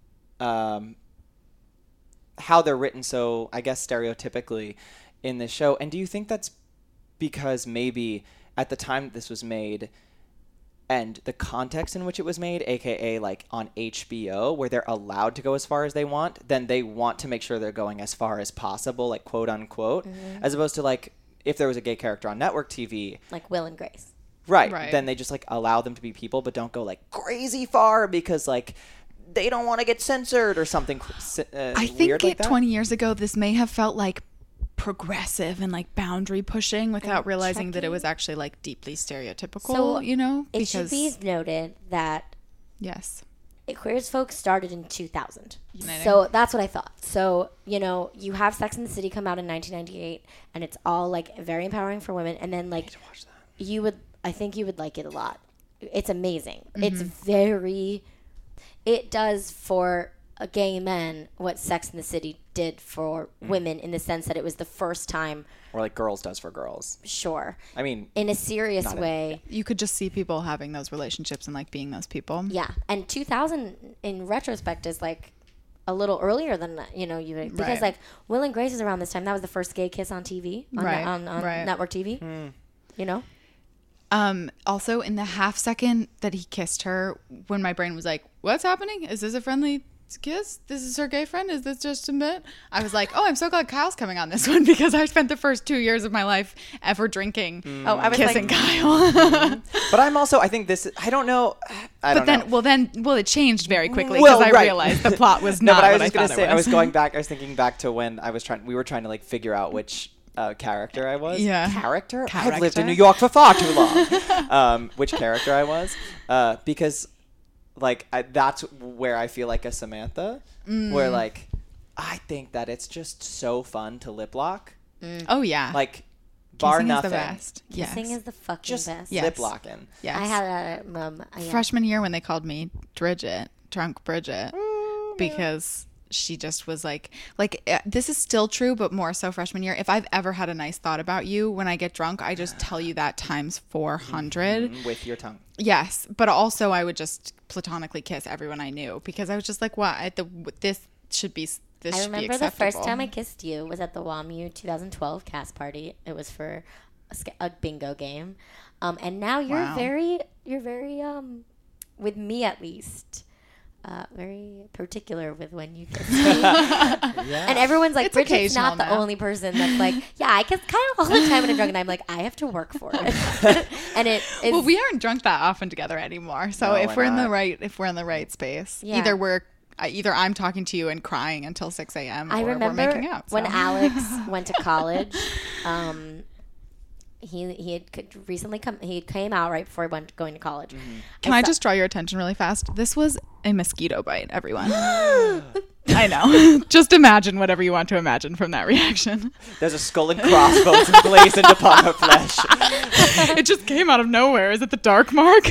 they're written so, I guess, stereotypically in this show. And do you think that's because maybe at the time this was made and the context in which it was made, aka like on HBO, where they're allowed to go as far as they want, then they want to make sure they're going as far as possible, like quote unquote, as opposed to like if there was a gay character on network TV, like Will and Grace. Right. Then they just like allow them to be people, but don't go like crazy far because like they don't want to get censored or something. I think like that. 20 years ago, this may have felt like progressive and like boundary pushing without realizing that it was actually like deeply stereotypical, So you know? It should be noted that yes, Queer as Folk started in 2000. So that's what I thought. So, you know, you have Sex and the City come out in 1998 and it's all like very empowering for women. And then like I think you would like it a lot. It's amazing. It does for gay men what Sex and the City did for women in the sense that it was the first time. Or like Girls does for girls. Sure. I mean. In a serious way. You could just see people having those relationships and like being those people. Yeah. And 2000 in retrospect is like a little earlier than that, you know, because like Will and Grace is around this time. That was the first gay kiss on TV, on network TV, you know? Also, in the half second that he kissed her, when my brain was like, what's happening? Is this a friendly kiss? This is her gay friend? Is this just a bit? I was like, oh, I'm so glad Kyle's coming on this one because I spent the first 2 years of my life ever drinking, kissing Kyle. But I'm also, I think this, I don't know. Well, it changed very quickly because I realized the plot was not what I thought it was. I was thinking back to when we were trying to like figure out which character I was. Yeah. Character? I've lived in New York for far too long. Which character I was. Because like that's where I feel like a Samantha, where like I think that it's just so fun to lip lock. Oh yeah. Like bar Kissing nothing. Is the best. Kissing is the fucking just best. Lip locking. Yes. I had a freshman year when they called me Drunk Bridget, because she just was like this is still true, but more so freshman year. If I've ever had a nice thought about you, when I get drunk, I just tell you that times 400 with your tongue. Yes, but also I would just platonically kiss everyone I knew because I was just like, what? This should be acceptable. I remember the first time I kissed you was at the WAMU 2012 cast party. It was for a bingo game, and now you're very with me at least. Very particular with when you kiss me. And everyone's like, Bridget's not the only person that's like, I kiss Kyle all the time when I'm drunk, and I'm like, I have to work for it. And it is, well, we aren't drunk that often together anymore. So if we're in the right space, either I'm talking to you and crying until 6 a.m. or we're making out. When Alex went to college, he had recently he came out right before he went going to college. Can I just draw your attention really fast? This was a mosquito bite, everyone. I know. Just imagine whatever you want to imagine from that reaction. There's a skull and crossbones emblazoned upon her flesh. It just came out of nowhere. Is it the dark mark?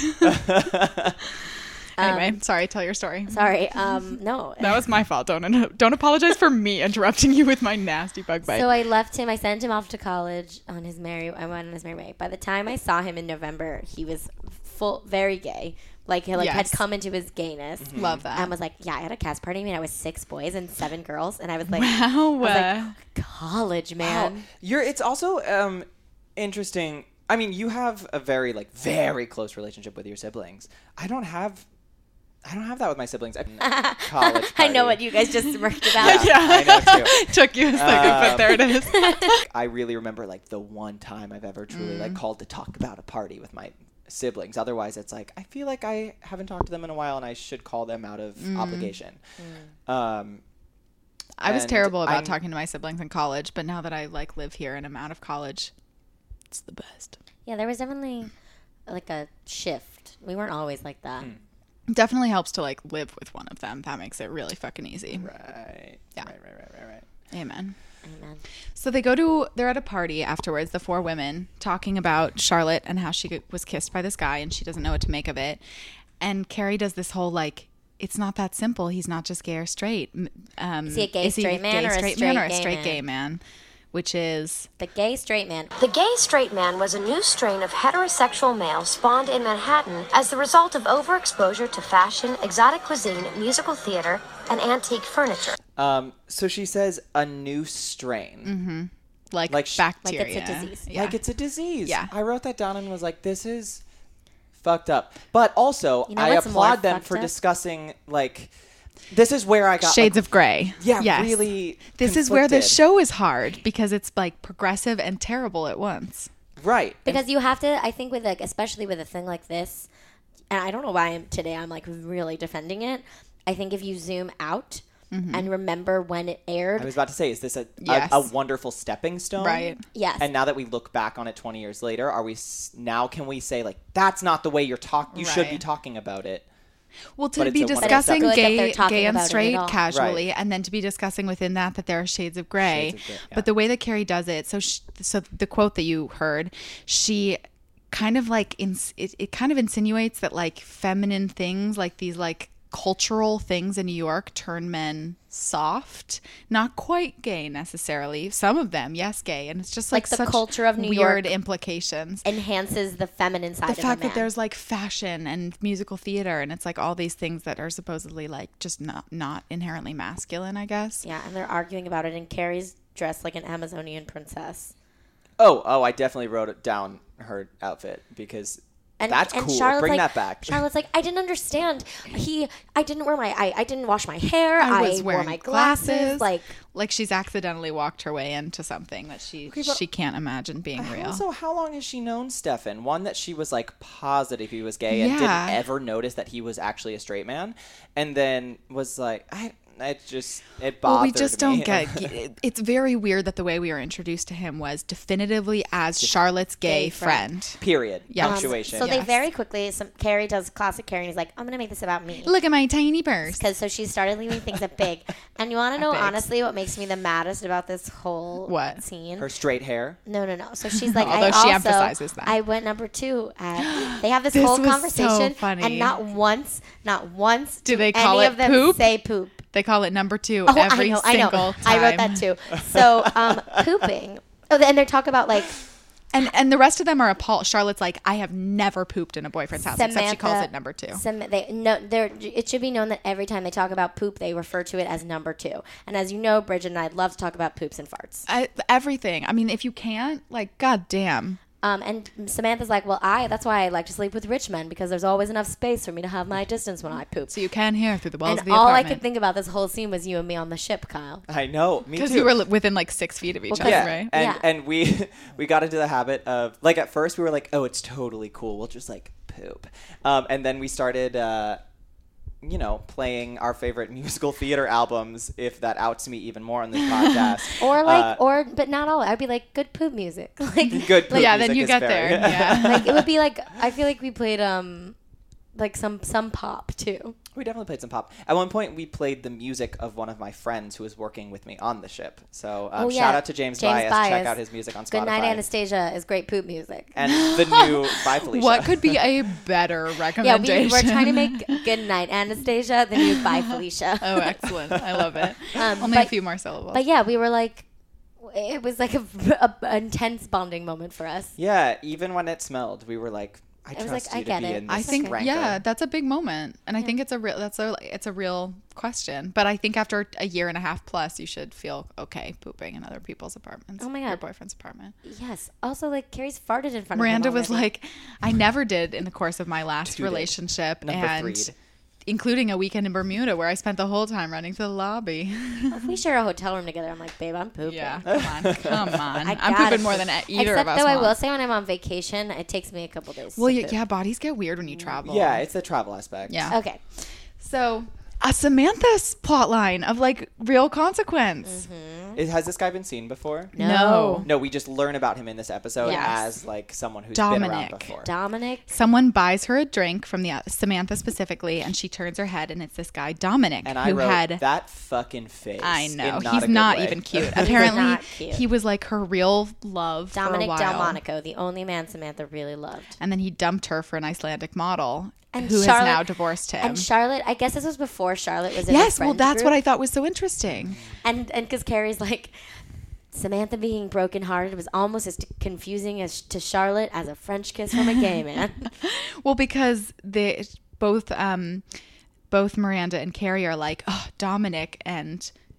Anyway, sorry, tell your story. Sorry, no. That was my fault. Don't apologize for me interrupting you with my nasty bug bite. So I left him. I sent him off to college on his merry way. By the time I saw him in November, he was very gay. Like he had come into his gayness. Mm-hmm. Love that. And was like, I had a cast party. I mean, I was 6 boys and 7 girls, and I was like, wow. College, man. Wow. It's also interesting. I mean, you have a very close relationship with your siblings. I don't have that with my siblings. College party. I know what you guys just smirked about. Yeah, I know too. Took you a second, but there it is. I really remember the one time I've ever truly called to talk about a party with my siblings. Otherwise, it's like I feel like I haven't talked to them in a while, and I should call them out of obligation. I was terrible about talking to my siblings in college, but now that I live here and I'm out of college, it's the best. Yeah, there was definitely a shift. We weren't always like that. Definitely helps to live with one of them. That makes it really fucking easy. Right. Yeah. Right. Amen. Amen. So they're at a party afterwards, the 4 women, talking about Charlotte and how she was kissed by this guy and she doesn't know what to make of it. And Carrie does this whole it's not that simple. He's not just gay or straight. Is he a gay straight man or a straight gay man? Which is the gay straight man. The gay straight man was a new strain of heterosexual male spawned in Manhattan as the result of overexposure to fashion, exotic cuisine, musical theater, and antique furniture. So she says a new strain. like Like bacteria. Like it's a disease. Yeah. Like it's a disease. Yeah. I wrote that down and was like, this is fucked up. But also, You know I what's more applaud them fucked for up? discussing, like, this is where I got Shades like, of Grey. Yeah, Yes. really. This is where the conflicted. show is hard because it's like progressive and terrible at once. Right. Because you have to, I think, with like, especially with a thing like this, and I don't know why I'm like really defending it. I think if you zoom out and remember when it aired, I was about to say, is this Yes. a wonderful stepping stone? Right. yes, And now that we look back on it 20 years later, are we now can we say like that's not the way you should be Right. talking about it? Well, But to it's be a wonderful discussing step. Good that they're gay, talking gay and about it at straight all. casually, Right. and then to be discussing within that there are shades of gray. Shades of grey, yeah. But the way that Carrie does it, so the quote that you heard, she kind of like it kind of insinuates that like feminine things, like these like cultural things in New York, turn men soft, not quite gay necessarily. Some of them, yes, gay, and it's just like the such culture of New weird York implications. enhances the feminine side The of fact a man. that there's like fashion and musical theater, and it's like all these things that are supposedly like just not inherently masculine, I guess. yeah, and they're arguing about it, and Carrie's dressed like an Amazonian princess. Oh, I definitely wrote it down her outfit because And, that's and cool. Charlotte's Bring like, that back. Charlotte's like, I didn't understand. I didn't wash my hair. I was wore wearing my glasses. Like she's accidentally walked her way into something that she can't imagine being real. Also, how long has she known Stefan? One, that she was like positive he was gay and Yeah. didn't ever notice that he was actually a straight man, and then was like, it bothered Well, we just me. don't get. It's very weird that the way we were introduced to him was definitively as Charlotte's gay Gay friend. friend. Period. Yes. Punctuation. So they Yes. very quickly, Carrie does classic Carrie, and he's like, I'm going to make this about me. Look at my tiny purse. So she started leaving things at big. And you want to know, Big. honestly, what makes me the maddest about this whole What? scene? Her straight hair. No. So she's like, Although she emphasizes that. I went number 2 at. They have this This whole was so conversation, funny. and not once Do they any call it of them poop? say poop. They call it number 2 Oh, every I know. single time. I wrote that too. So pooping. Oh, and they talk about like And the rest of them are appalled. Charlotte's like, I have never pooped in a boyfriend's house, except she calls it number 2. It should be known that every time they talk about poop, they refer to it as number 2. And as you know, Bridget and I love to talk about poops and farts. Everything. I mean, if you can't, like, goddamn. And Samantha's like, well, that's why I like to sleep with rich men, because there's always enough space for me to have my distance when I poop. So you can hear through the walls And of the all I apartment. could think about this whole scene was you and me on the ship, Kyle. I know. Me too. Because you were within like 6 feet of each other, Yeah, right? and we got into the habit of like at first we were like, oh, it's totally cool. We'll just like poop, and then we started, playing our favorite musical theater albums. If that outs me even more on this podcast, but not all. I'd be like, good poop music, like good. Poop Yeah, music then you is get very- there. Yeah. like it would be like I feel like we played like some pop too. We definitely played some pop. At one point, we played the music of one of my friends who was working with me on the ship. So shout out to James Bias. Check out his music on Spotify. Good Night Anastasia is great poop music. And the new Bye Felicia. What could be a better Yeah, recommendation? we're trying to make Good Night Anastasia the new Bye Felicia. Oh, excellent. I love it. Only a few more syllables. But yeah, we were like, it was like a intense bonding moment for us. Yeah, even when it smelled, we were like, I was trust like, you I get to be it. in this I think, ranker. yeah, that's a big moment. And I think it's a real question. But I think after a year and a half plus, you should feel okay pooping in other people's apartments. Oh my God. Your boyfriend's apartment. Yes. Also, like, Carrie's farted in front Miranda of him was already. like, I never did in the course of my last Two did. relationship. Number and three. including a weekend in Bermuda where I spent the whole time running to the lobby. If we share a hotel room together, I'm like, babe, I'm pooping. Yeah, come on. I I'm gotta pooping more poop. than either Except of us though I want. will say when I'm on vacation, it takes me a couple days. Well, to poop. yeah, bodies get weird when you travel. Yeah, it's the travel aspect. Yeah. Okay. So a Samantha's plot line of like real consequence. Has this guy been seen before? No. No, we just learn about him in this episode Yes. as like someone who's been around Dominic. before. Dominic. Someone buys her a drink from the Samantha specifically, and she turns her head, and it's this guy Dominic And I who wrote had. that fucking face. I know in not a he's good not way. even cute. not Apparently, cute. he was like her real love Dominic for a while. Delmonico, the only man Samantha really loved. And then he dumped her for an Icelandic model And who has Charlotte- now divorced him. And Charlotte, I guess this was before Charlotte was in Yes, his well, friends that's what group. I thought was so interesting. And because Carrie's like, Samantha being brokenhearted was almost as confusing as to Charlotte as a French kiss from a gay man. Well, because they both Miranda and Carrie are like, oh, Dominic and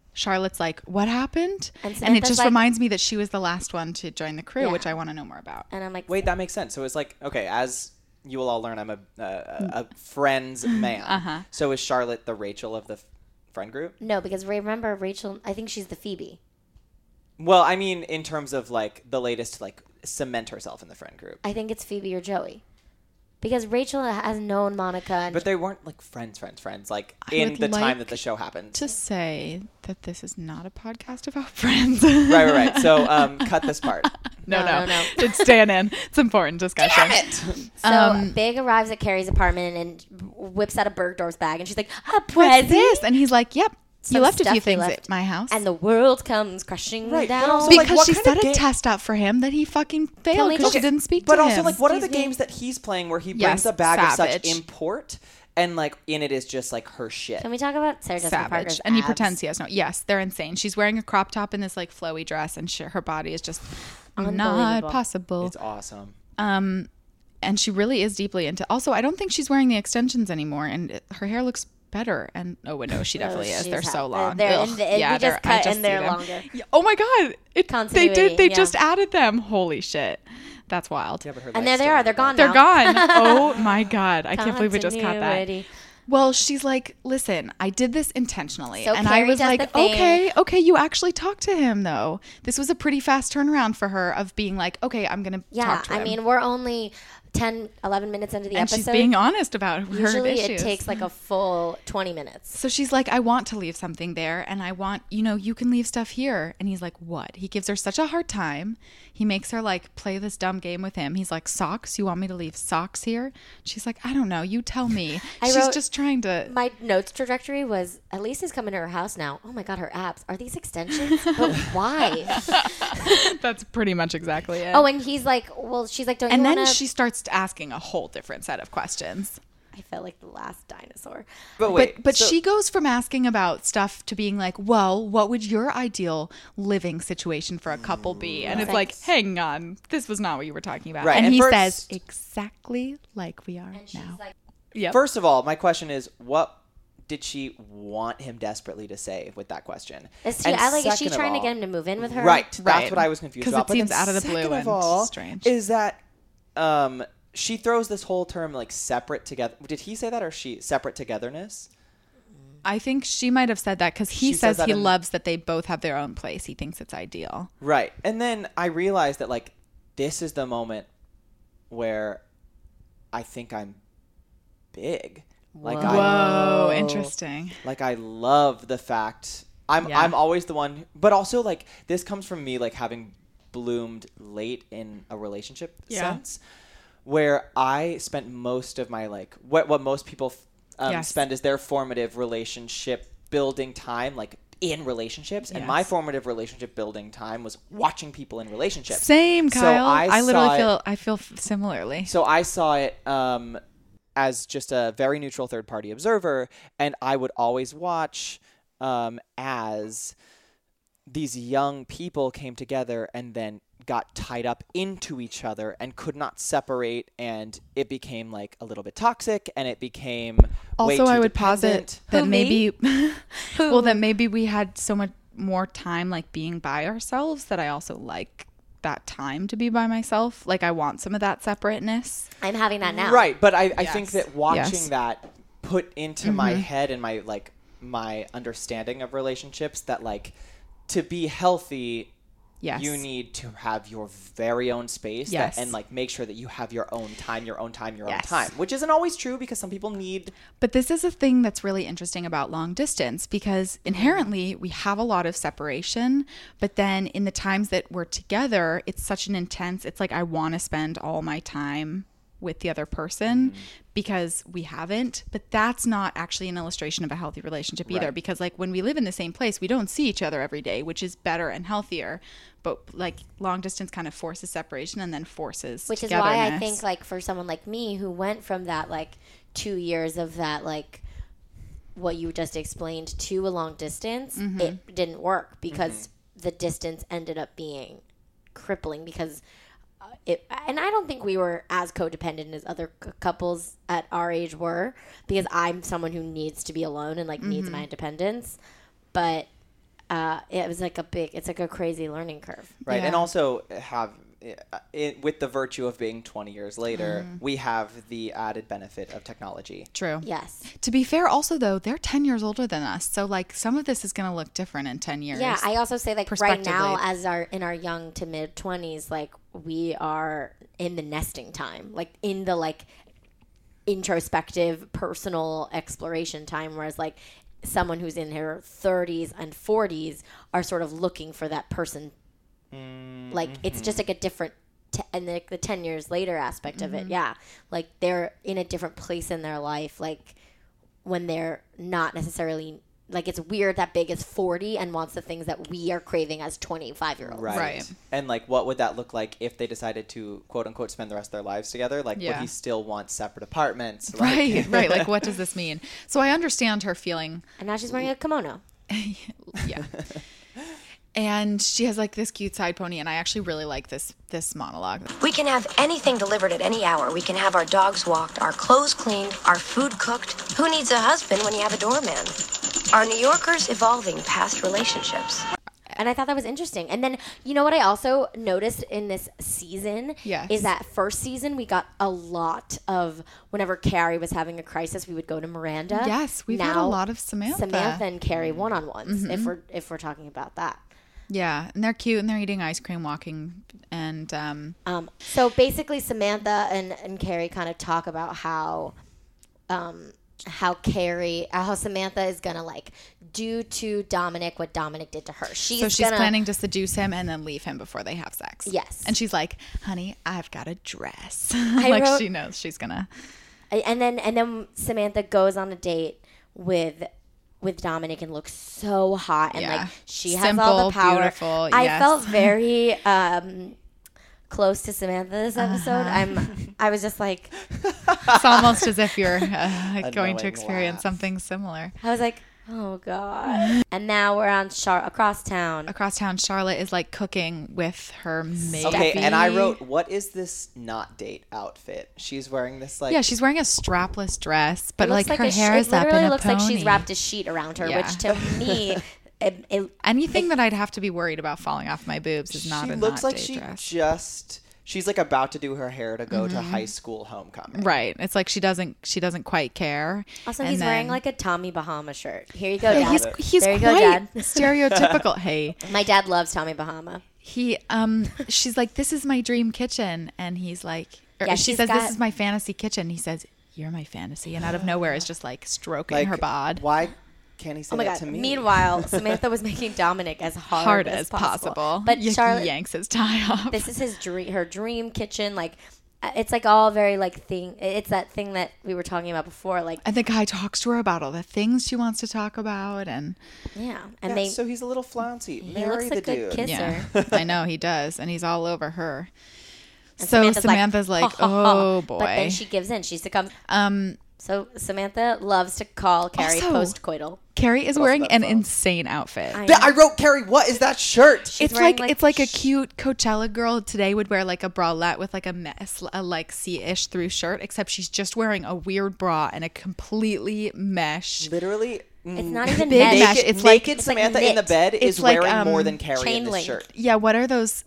Charlotte's like, what happened? And it Samantha's just like- reminds me that she was the last one to join the crew, Yeah. which I want to know more about. And I'm like, Wait, that makes sense. So it's like, okay, as you will all learn, I'm a friends man. So is Charlotte the Rachel of the friend group? no, because remember Rachel, I think she's the Phoebe. Well, I mean, in terms of like the latest, like cement herself in the friend group. I think it's Phoebe or Joey. Because Rachel has known Monica. And But they weren't like friends, like I in would the time like that the show happened. To say that this is not a podcast about friends. Right. So cut this part. No. It's staying in. It's important discussion. Damn it! So Big arrives at Carrie's apartment and whips out a Bergdorf's bag. And she's like, a What's present? this? And he's like, yep. You Some left a stuff few he things left. at my house. And the world comes crashing Right, but down. also, like, because what she kind set of a test up for him that he fucking failed we because she just- didn't speak But to also, him. like, what are the Excuse me? games that he's playing where he Yes, brings a bag of such Savage. import and like in it is just like her shit? Can we talk about Sarah Jessica Savage. Parker's And he abs? pretends he has no. Yes, they're insane. She's wearing a crop top in this like flowy dress, and her body is just not Unbelievable. possible. It's awesome. And she really is deeply into. Also, I don't think she's wearing the extensions anymore, and her hair looks better. And no, she definitely is. she's They're hot. so long. They're Ugh. in the- we just they're- I cut and see they're them. longer. Yeah. Oh my god! They Continuity, They yeah. just added them. Holy shit! That's wild. Yeah, but her And legs there they still are. have They're it. gone They're now. gone. Oh my god! I can't believe we just caught that. Continuity. Well, she's like, listen, I did this intentionally. So and I Carrie was does like, the thing. okay, you actually talked to him, though. This was a pretty fast turnaround for her of being like, okay, I'm going to Yeah, talk to him. I mean, we're only 10, 11 minutes into the and episode. she's being honest about her Usually issues. it takes like a full 20 minutes. So she's like, I want to leave something there, and I want, you can leave stuff here. And he's like, what? He gives her such a hard time. He makes her like play this dumb game with him. He's like, socks? You want me to leave socks here? She's like, I don't know. You tell me. She's wrote- just trying to. My notes trajectory was, Elisa's coming to her house now. Oh my God, her abs. Are these extensions? But why? That's pretty much exactly it. Oh, and he's like, well, she's like, don't and you then want to? she starts asking a whole different set of questions. I felt like the last dinosaur. But wait, But so- she goes from asking about stuff to being like, well, what would your ideal living situation for a couple be? And it's like, hang on, this was not what you were talking about. Right, And and he first- says, exactly like we are now. Yep. First of all, my question is, what did she want him desperately to say with that question? Is And she second of trying to all- get him to move in with her? Right, that's Right. what I was confused 'Cause it about. But seems then out of the blue second and of all, strange. is that she throws this whole term like separate together. Did he say that or she? Separate togetherness? I think she might have said that because he She says says that he in- loves that they both have their own place. He thinks it's ideal. Right. And then I realized that like this is the moment where I think I'm big. Like Whoa, interesting. Like I love the fact Yeah. I'm always the one, but also like this comes from me like having bloomed late in a relationship sense, where I spent most of my like what most people Yes. spend as their formative relationship building time, like in relationships, and my Yes. formative relationship building time was watching people in relationships. Same, So Kyle. I literally saw it- feel similarly. So I saw it as just a very neutral third party observer, and I would always watch as these young people came together and then got tied up into each other and could not separate, and it became like a little bit toxic, and it became way Also, too I would dependent. posit that Who, me? maybe, well, that maybe we had so much more time like being by ourselves that I also like that time to be by myself. Like I want some of that separateness. I'm having that now. Right, but I think Yes. that watching Yes. that put into my head and my like my understanding of relationships that like to be healthy, Yes. you need to have your very own space Yes. and like make sure that you have your own time, your own time, your own Yes. time, which isn't always true because some people need. But this is a thing that's really interesting about long distance because inherently we have a lot of separation, but then in the times that we're together, it's such an intense, it's like I want to spend all my time with the other person because we haven't, but that's not actually an illustration of a healthy relationship either, Right. because like when we live in the same place, we don't see each other every day, which is better and healthier, but like long distance kind of forces separation and then forces Which is why I togetherness. think like for someone like me who went from that like 2 years of that like what you just explained to a long distance, it didn't work because the distance ended up being crippling because and I don't think we were as codependent as other couples at our age were because I'm someone who needs to be alone and like needs my independence, but it was like it's like a crazy learning curve. Right. Yeah. And also with the virtue of being 20 years later, we have the added benefit of technology. True. Yes. To be fair, also, though, they're 10 years older than us. So, like, some of this is going to look different in 10 years. Yeah, I also say, like, right now, in our young to mid 20s, like, we are in the nesting time, like, in the, like, introspective, personal exploration time, whereas, like, someone who's in her 30s and 40s are sort of looking for that person. Like, it's just, like, a different... and the 10 years later aspect of it, yeah. Like, they're in a different place in their life, like, when they're not necessarily... Like, it's weird that Big is 40 and wants the things that we are craving as 25-year-olds. Right. And, like, what would that look like if they decided to, quote-unquote, spend the rest of their lives together? Like, would he still want separate apartments? Right, right. Like, what does this mean? So I understand her feeling. And now she's wearing a kimono. Yeah. And she has, like, this cute side pony, and I actually really like this monologue. We can have anything delivered at any hour. We can have our dogs walked, our clothes cleaned, our food cooked. Who needs a husband when you have a doorman? Are New Yorkers evolving past relationships? And I thought that was interesting. And then, you know what I also noticed in this season? Yes. Is that first season, we got a lot of, whenever Carrie was having a crisis, we would go to Miranda. Yes, we've had a lot of Samantha. Samantha and Carrie one-on-ones, if we're talking about that. Yeah, and they're cute, and they're eating ice cream, walking, and... So basically, Samantha and Carrie kind of talk about how Samantha is gonna, like, do to Dominic what Dominic did to her. She's planning to seduce him and then leave him before they have sex. Yes. And she's like, honey, I've got a dress. She knows she's gonna... And then Samantha goes on a date with Dominic and looks so hot, and like she has all the power. Beautiful, I felt very close to Samantha this episode. I was just like, it's almost as if you're going to experience something similar. I was like, oh god. And now we're on across town. Across town, Charlotte is like cooking with her maid. Okay, and I wrote, what is this not date outfit? She's wearing this, like... Yeah, she's wearing a strapless dress, but like her hair is up in a pony. It literally looks like she's wrapped a sheet around her, which to me... anything that I'd have to be worried about falling off my boobs is not a not date dress. She's like about to do her hair to go to high school homecoming. Right. It's like she doesn't quite care. Also, he's wearing like a Tommy Bahama shirt. Here you go, Dad. He's there you quite go, Dad. Stereotypical. Hey. My dad loves Tommy Bahama. She's like, this is my dream kitchen. And he's like, she says, this is my fantasy kitchen. He says, you're my fantasy. And out of nowhere is just like stroking her bod. Why can't he say that to me? Meanwhile, Samantha was making Dominic as hard as possible. But Charlotte yanks his tie off. This is her dream kitchen. Like, it's like all very like thing. It's that thing that we were talking about before. Like, and the guy talks to her about all the things she wants to talk about, and so he's a little flouncy. He looks like a good kisser. Yeah, I know he does, and he's all over her. And so Samantha's like, oh boy. But then she gives in. She succumbs. So Samantha loves to call Carrie post-coital. Carrie is wearing an insane outfit. I wrote, Carrie, what is that shirt? It's like a cute Coachella girl today would wear like a bralette with like a like C-ish through shirt, except she's just wearing a weird bra and a completely mesh. Literally. It's not even big mesh. It's naked like Samantha in the bed is wearing more than Carrie in this shirt. Yeah, what are those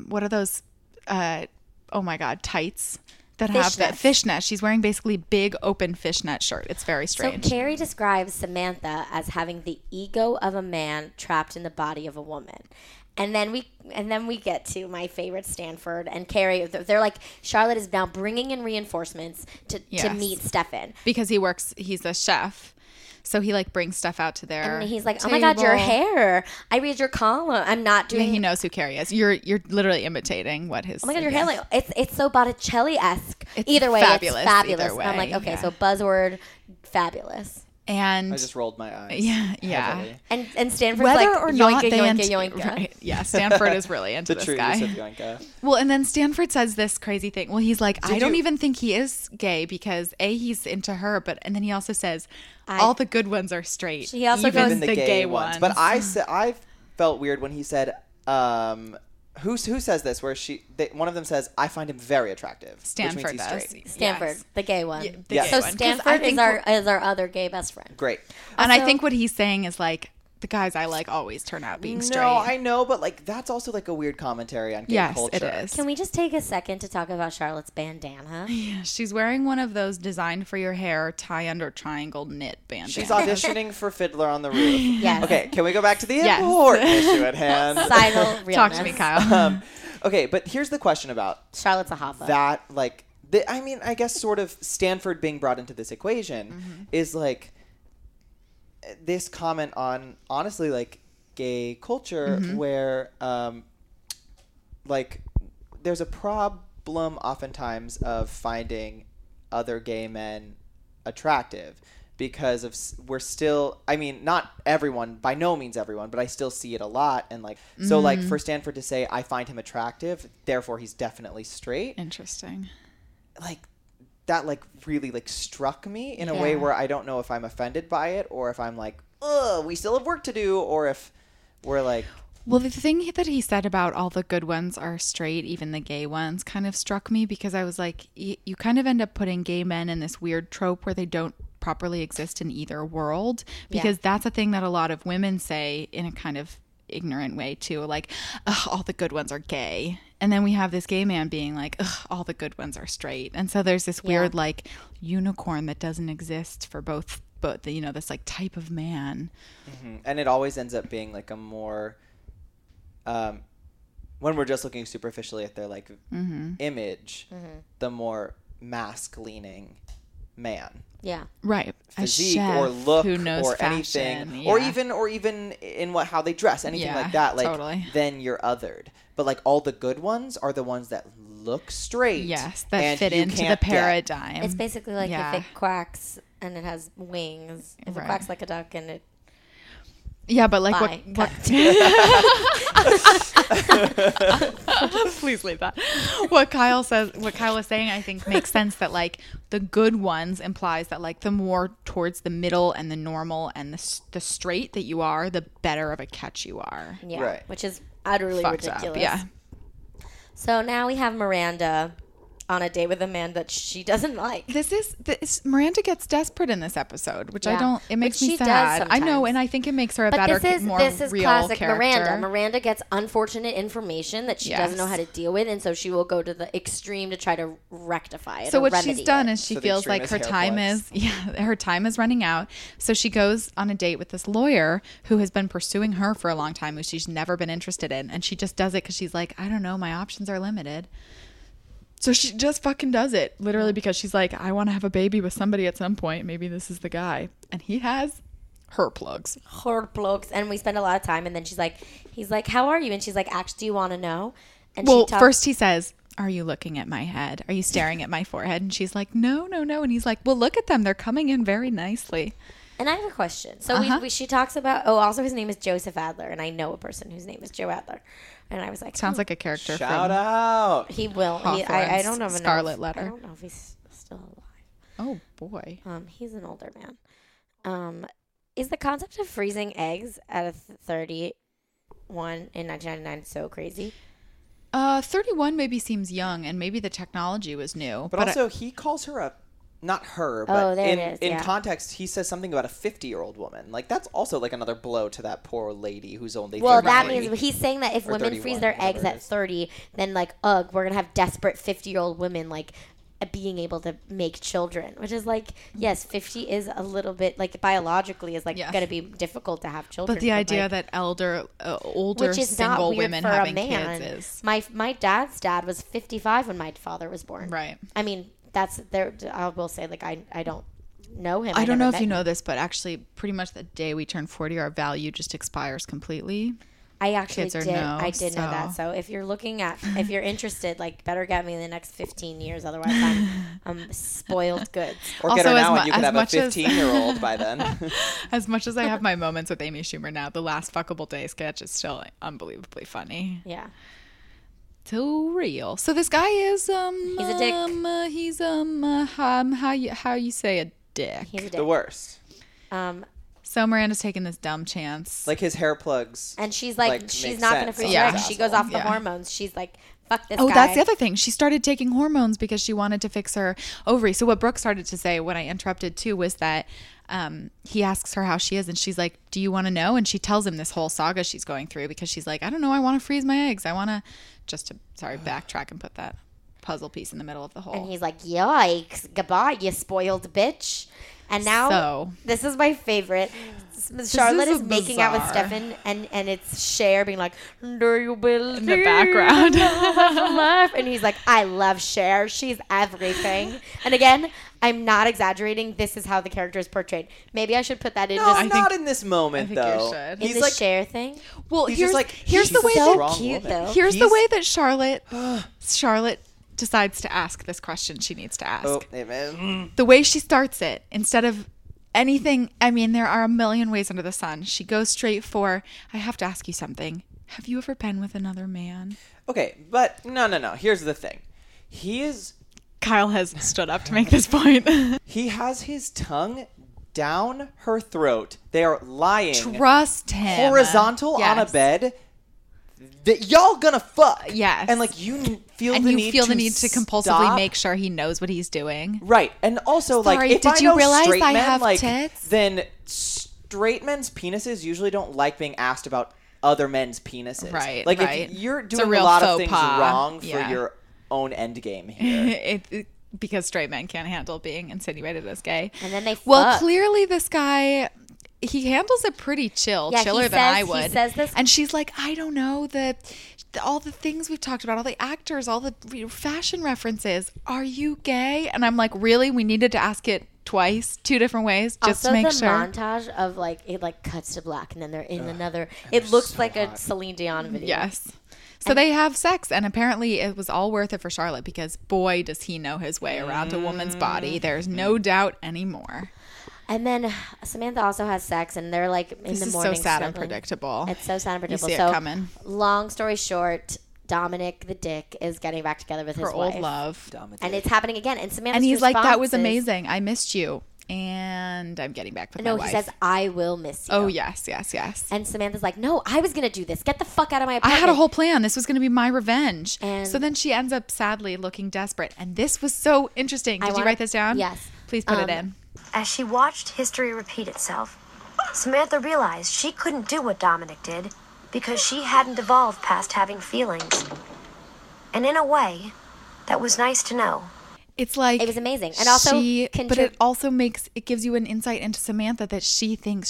oh my god, tights? That have that fishnet. She's wearing basically big open fishnet shirt. It's very strange. So Carrie describes Samantha as having the ego of a man trapped in the body of a woman. And then we get to my favorite, Stanford and Carrie. They're like, Charlotte is now bringing in reinforcements to meet Stefan. Because he's a chef. So he like brings stuff out to their and he's like, table. oh my god, your hair. I read your column. I'm not doing. Yeah, he knows who Carrie is. You're literally imitating what his. Oh my god, your hair like it's so Botticelli-esque. It's either way, fabulous. It's fabulous. Either way, and I'm like, okay, so buzzword, fabulous. And I just rolled my eyes. Yeah. And Stanford's whether like, or not yoinka. Right. Yeah, Stanford is really into this guy. Yoinka. Well, and then Stanford says this crazy thing. Well, he's like, I don't even think he is gay because he's into her, and then he also says all the good ones are straight. He also even goes the gay ones. But I felt weird when he said, who says this? Where one of them says, I find him very attractive. Stanford which means he's does. straight. Stanford, the gay one. Yeah, so Stanford is our other gay best friend. Great. And I think what he's saying is like, the guys I like always turn out being straight. No, I know, but like that's also like a weird commentary on gay culture. Yes, it is. Can we just take a second to talk about Charlotte's bandana? Yeah, she's wearing one of those designed for your hair tie under triangle knit bandanas. She's auditioning for Fiddler on the Roof. Yes. Okay, can we go back to the important issue at hand? Societal realness. Talk to me, Kyle. Okay, but here's the question about Charlotte's a hot. That, like, I mean, I guess sort of Stanford being brought into this equation is like this comment on, honestly, like, gay culture where, like, there's a problem oftentimes of finding other gay men attractive because of we're still, I mean, not everyone, by no means everyone, but I still see it a lot. And like, so like for Stanford to say, I find him attractive, therefore he's definitely straight. Interesting. Like that like really like struck me in a way where I don't know if I'm offended by it or if I'm like, ugh, we still have work to do, or if we're like. Well, the thing that he said about all the good ones are straight, even the gay ones, kind of struck me because I was like, you kind of end up putting gay men in this weird trope where they don't properly exist in either world, because that's a thing that a lot of women say in a kind of ignorant way too, like, all the good ones are gay, and then we have this gay man being like, all the good ones are straight, and so there's this weird like unicorn that doesn't exist for both you know, this like type of man. And it always ends up being like a more when we're just looking superficially at their like image, the more mask leaning man. Yeah. Right. Physique or look who knows or fashion, anything. Or even in how they dress, anything like that. Like totally. Then you're othered. But like all the good ones are the ones that look straight. Yes, that fit into the paradigm. It's basically like if it quacks and it has wings. If it quacks like a duck and it. Yeah, but like what please leave that. What Kyle was saying, I think makes sense, that like the good ones implies that like the more towards the middle and the normal and the straight that you are, the better of a catch you are. Yeah. Right. Which is utterly Fucked ridiculous. up, yeah. So now we have Miranda on a date with a man that she doesn't like. This Miranda gets desperate in this episode, which it makes me she sad. does I know, and I think it makes her a better, more this is real classic character. Miranda. Miranda gets unfortunate information that she doesn't know how to deal with, and so she will go to the extreme to try to rectify it. So or what remedy she's done it. is she feels like her time is running out. So she goes on a date with this lawyer who has been pursuing her for a long time, who she's never been interested in, and she just does it because she's like, I don't know, my options are limited. So she just fucking does it, literally, because she's like, I want to have a baby with somebody at some point. Maybe this is the guy. And he has her plugs. Her plugs. And we spend a lot of time. And then he's like, how are you? And she's like, actually, do you want to know? And first he says, are you looking at my head? Are you staring at my forehead? And she's like, no. And he's like, well, look at them. They're coming in very nicely. And I have a question. So she talks about, also his name is Joseph Adler. And I know a person whose name is Joe Adler. And I was like, sounds like a character. Shout out. He will. I don't know. Scarlet Letter. I don't know if he's still alive. Oh boy. He's an older man. Is the concept of freezing eggs at a 31 in 1999 so crazy? 31 maybe seems young, and maybe the technology was new. But also, he calls her not her, but in context, he says something about a 50-year-old woman. Like, that's also like another blow to that poor lady who's only 30. Well, that means he's saying that if women freeze their eggs at 30, then like, we're going to have desperate 50-year-old women like being able to make children, which is like, yes, 50 is a little bit like biologically is like going to be difficult to have children. But the idea like, that older single women having kids is. My dad's dad was 55 when my father was born. Right. I mean, that's there. I will say, like, I don't know him. I don't know if you know this, but actually, pretty much the day we turn 40, our value just expires completely. I actually did. No, I did know that. So if you're if you're interested, like, better get me in the next 15 years. Otherwise, I'm spoiled goods. Or also, get her now, and you could have a 15-year-old by then. As much as I have my moments with Amy Schumer now, the last Fuckable Day sketch is still unbelievably funny. Yeah. So real. So this guy is he's a dick. He's how you say a dick. He's a dick. The worst. So Miranda's taking this dumb chance. Like his hair plugs. And she's like she's not going to freeze her eggs. She goes off the hormones. She's like Fuck this Oh, guy. that's the other thing. She started taking hormones because she wanted to fix her ovary. So what Brooke started to say when I interrupted too was that he asks her how she is and she's like, do you want to know? And she tells him this whole saga she's going through because she's like, I don't know. I want to freeze my eggs. I want to backtrack and put that puzzle piece in the middle of the hole. And he's like, yikes, goodbye, you spoiled bitch. And now, this is my favorite. Charlotte is making out with Stefan, and it's Cher being like, do you believe in the background? And he's like, I love Cher. She's everything. And again, I'm not exaggerating. This is how the character is portrayed. Maybe I should put that in. No, not in this moment, though. In the like, Cher thing? Well, here's the way so cute, though. Here's the way that Charlotte decides to ask this question she needs to ask. Oh, amen. The way she starts it, instead of anything, I mean, there are a million ways under the sun. She goes straight for, I have to ask you something. Have you ever been with another man? Okay, but no. Here's the thing. Kyle has stood up to make this point. He has his tongue down her throat. They are lying. Trust him. Horizontal on a bed. That y'all gonna fuck. Yes. And like you feel the need to compulsively make sure he knows what he's doing. Right. And also Sorry, if did I you know realize straight I men, have like, tits? then straight men's penises usually don't like being asked about other men's penises. Right. Like right. if you're a doing a real lot of faux things pas. wrong for your own end game here. Because straight men can't handle being insinuated as gay. And then they fuck. Well, clearly this guy, he handles it pretty chiller than I would. He says this. And she's like, I don't know, all the things we've talked about, all the actors, all the fashion references. Are you gay? And I'm like, really? We needed to ask it twice, 2 different ways, just also to make the sure. montage of like it like cuts to black and then they're in another. It looks so like a Celine Dion video. Yes. So they have sex, and apparently it was all worth it for Charlotte because boy, does he know his way around a woman's body. There's no doubt anymore. And then Samantha also has sex, and they're like in the morning. This is so sad and predictable. It's so sad and predictable. You see it coming. Long story short, Dominic the Dick is getting back together with his wife. Her old love. And it's happening again. And Samantha's and he's like, that was is, amazing. I missed you. And I'm getting back with my wife. No, he says, I will miss you. Oh, yes. And Samantha's like, no, I was going to do this. Get the fuck out of my apartment. I had a whole plan. This was going to be my revenge. And so then she ends up sadly looking desperate. And this was so interesting. Did you write this down? Yes. Please put it in. As she watched history repeat itself, Samantha realized she couldn't do what Dominic did because she hadn't evolved past having feelings. And in a way, that was nice to know. It's like it was amazing, and also, but it also gives you an insight into Samantha that she thinks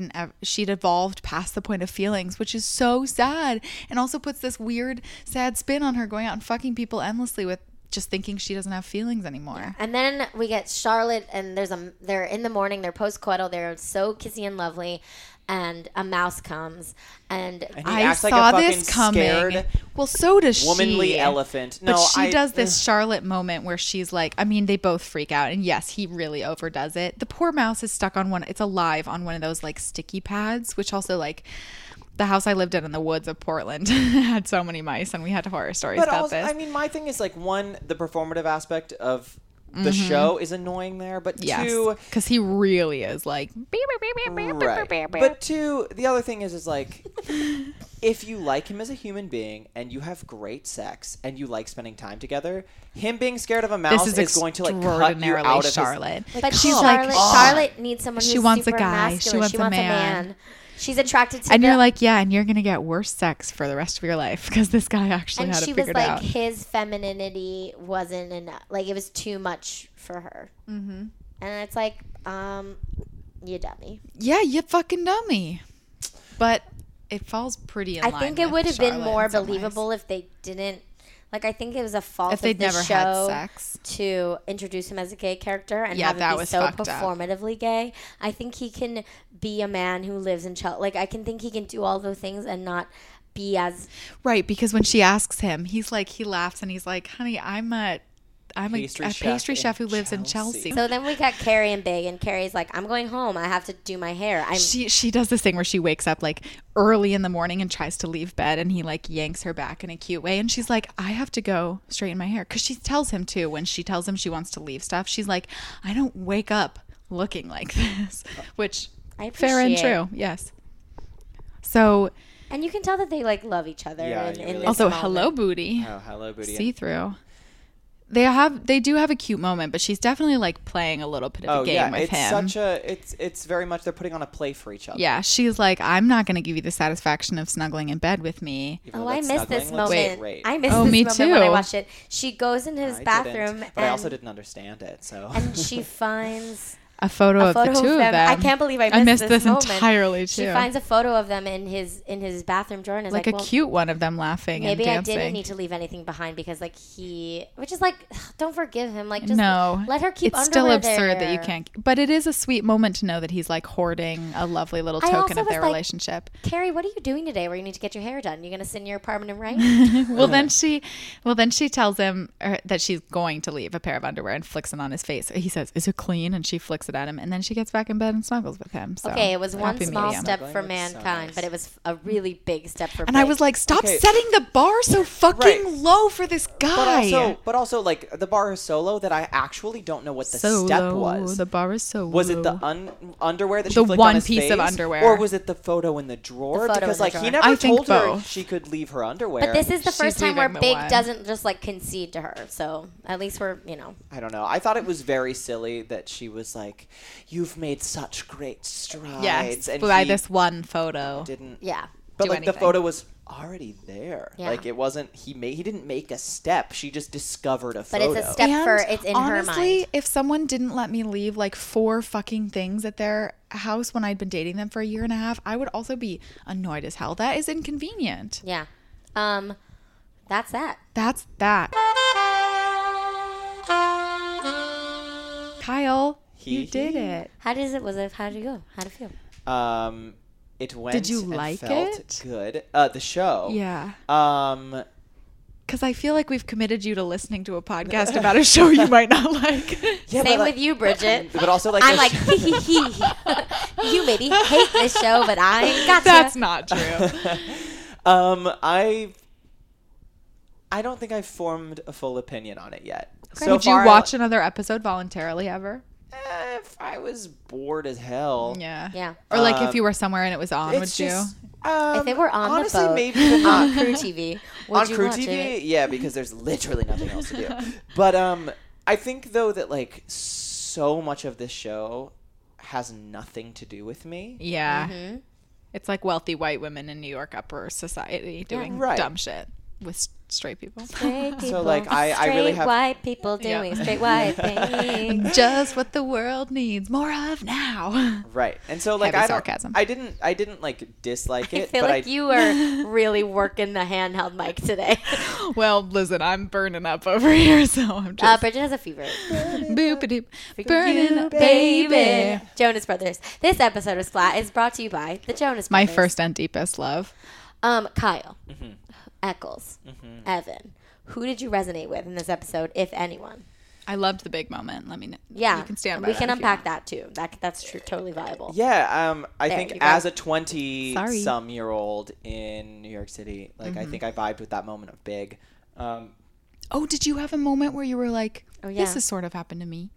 she'd evolved past the point of feelings, which is so sad, and also puts this weird, sad spin on her going out and fucking people endlessly with just thinking she doesn't have feelings anymore. Yeah. And then we get Charlotte, and they're in the morning, they're post-coital, they're so kissy and lovely. And a mouse comes, and I saw this coming. Well, so does womanly elephant. No, but she does this Charlotte moment where she's like, I mean, they both freak out, and yes, he really overdoes it. The poor mouse is stuck on it's alive on one of those like sticky pads, which also like the house I lived in the woods of Portland had so many mice, and we had horror stories about also, this. I mean, my thing is like the performative aspect of the show is annoying there, but two, because he really is like right. But two, the other thing is like if you like him as a human being and you have great sex and you like spending time together, him being scared of a mouse is going to like cut you out of Charlotte. But she's like Charlotte needs someone who's she wants super a guy. masculine. She wants a man. She's attracted to and you're like, yeah, and you're going to get worse sex for the rest of your life because this guy actually had it figured out. And she was like, his femininity wasn't enough. Like, it was too much for her. Mm-hmm. And it's like, you dummy. Yeah, you fucking dummy. But it falls pretty in line. I think it would have been more believable if they didn't. Like, I think it was a fault of the show had sex. To introduce him as a gay character and have him be so performatively gay. I think he can be a man who lives in Chelsea. Like, I can think he can do all those things and not be as... Right, because when she asks him, he's like, he laughs and he's like, honey, I'm a pastry chef who lives in Chelsea. So then we got Carrie and Big, and Carrie's like, I'm going home. I have to do my hair. She does this thing where she wakes up like early in the morning and tries to leave bed, and he like yanks her back in a cute way. And she's like, I have to go straighten my hair. Because she tells him too, when she tells him she wants to leave stuff, she's like, I don't wake up looking like this. Which, fair and true. Yes. So And you can tell that they like love each other. Yeah, in really this Also, moment. hello, booty. Oh, hello, booty. See through. They do have a cute moment, but she's definitely like playing a little bit of a game with him. It's very much they're putting on a play for each other. Yeah, she's like, I'm not going to give you the satisfaction of snuggling in bed with me. Even Oh, though I that missed this snuggling looks moment. great. I missed Oh, this me moment when I too. watched it. She goes in his I bathroom, didn't, but I also didn't understand it. So and she finds A photo of the two of them. I can't believe I missed this moment. entirely too. She finds a photo of them in his bathroom drawer and is like like, a well, cute one of them laughing and maybe dancing. I didn't need to leave anything behind because like which is like, don't forgive him. Like just No, let her keep it's still underwear absurd that you there. can't. But it is a sweet moment to know that he's like hoarding a lovely little I token also of their was like, relationship. Carrie, what are you doing today where you need to get your hair done? You're going to sit in your apartment and write? Well, then she tells him that she's going to leave a pair of underwear and flicks it on his face. He says, "Is it clean?" And she flicks it at him, and then she gets back in bed and snuggles with him. So, Okay, it was one happy small medium. step for That's so mankind, nice. but it was a really big step for And I was like, stop setting the bar so fucking Right. low for this guy. But also, like the bar is so low that I actually don't know what the So step low. was. The bar is so Was low. it the underwear that she The flicked one on his piece of face? underwear. Or was it the photo in the drawer? The photo Because in the like drawer. he never I think told her both. she could leave her underwear. But this is the first She's time where leaving the Big one. doesn't just like concede to her. So at least we're, I don't know. I thought it was very silly that she was like, "You've made such great strides." Yes, and by he this one photo. didn't. yeah. But do like the anything. photo was already there. Yeah. Like it wasn't. He didn't make a step. She just discovered a But photo. it's a step it's in her honestly, mind. if someone didn't let me leave like 4 fucking things at their house when I'd been dating them for a year and a half, I would also be annoyed as hell. That is inconvenient. Yeah. That's that. That's that. Kyle, you did it. How did it go? How did it feel? It went. Did you and like felt it? Good. The show. Yeah. Because I feel like we've committed you to listening to a podcast about a show you might not like. Yeah, Same but, with you, Bridget. But also like I'm like, you maybe hate this show, but I gotcha. That's not true. I don't think I've formed a full opinion on it yet. Okay. So Would you far, watch another episode voluntarily ever? if I was bored as hell. Yeah. Yeah. Or like if you were somewhere and it was on, would It's you? just, If it were on honestly, the boat, maybe but on not Crew TV, would on you Crew watch TV. it? Yeah, because there's literally nothing else to do. But I think though that like so much of this show has nothing to do with me. Yeah. Mm-hmm. It's like wealthy white women in New York upper society doing Right. dumb shit with straight people. Straight people. So, like, I really have- Straight white people doing straight white things. Just what the world needs more of now. Right. And so like Heavy I sarcasm. didn't like dislike I it, feel but like you are really working the handheld mic today. Well, listen, I'm burning up over here, so I'm just Bridget has a fever. boop-a-doop, For burning you, up, baby. Jonas Brothers. This episode of Splat is brought to you by the Jonas My Brothers. first and deepest love. Kyle, Mm-hmm. Eccles, Evan. Who did you resonate with in this episode, if anyone? I loved the big moment. Let me know. Yeah, You can stand by we that can if you unpack want. that too. That's true, totally viable. yeah, I There, think you got as it. a 20 Sorry. some year old in New York City, like Mm-hmm. I think I vibed with that moment of Big. Oh, did you have a moment where you were like, Oh, yeah. this has sort of happened to me?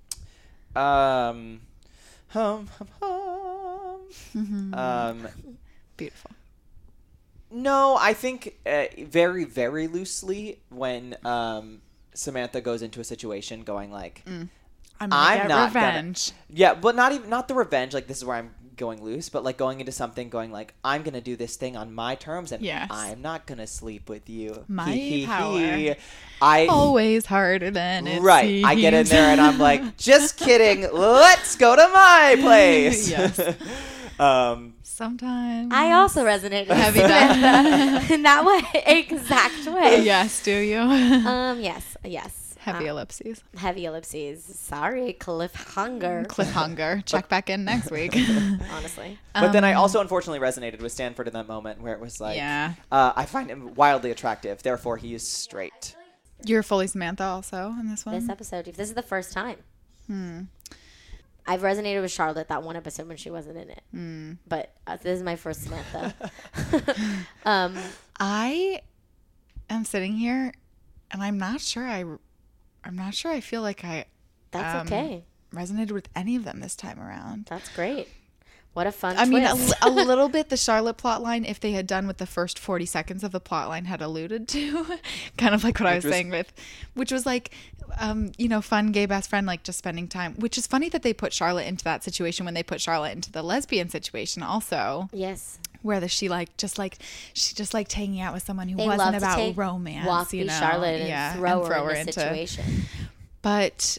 Beautiful. No, I think very, very loosely when Samantha goes into a situation going like, I'm I'm get not revenge. yeah, but not the revenge. Like this is where I'm going loose, but like going into something going like, I'm gonna do this thing on my terms, and Yes. I'm not gonna sleep with you. My power. I Always harder than it right. I get in seems. there and I'm like, just kidding. Let's go to my place. Yes. Sometimes. I also resonated with Have you Samantha in that way, exact way. Yes, do you? Yes. Heavy ellipses. Heavy ellipses. Sorry, cliffhanger. Cliffhanger. Check back in next week. Honestly. But then I also unfortunately resonated with Stanford in that moment where it was like, Yeah. I find him wildly attractive, therefore he is straight. You're fully Samantha also in this one? This episode, this is the first time. I've resonated with Charlotte that one episode when she wasn't in it. But this is my first Samantha. I am sitting here and I'm not sure I feel like I That's okay. resonated with any of them this time around. That's great. What a fun I twist. mean, a little bit the Charlotte plotline, if they had done what the first 40 seconds of the plotline had alluded to, kind of like what I was saying with, which was like, fun gay best friend, like just spending time, which is funny that they put Charlotte into that situation when they put Charlotte into the lesbian situation also. Yes. Where she just liked hanging out with someone who wasn't about romance, waspy Charlotte and throw her in the situation. But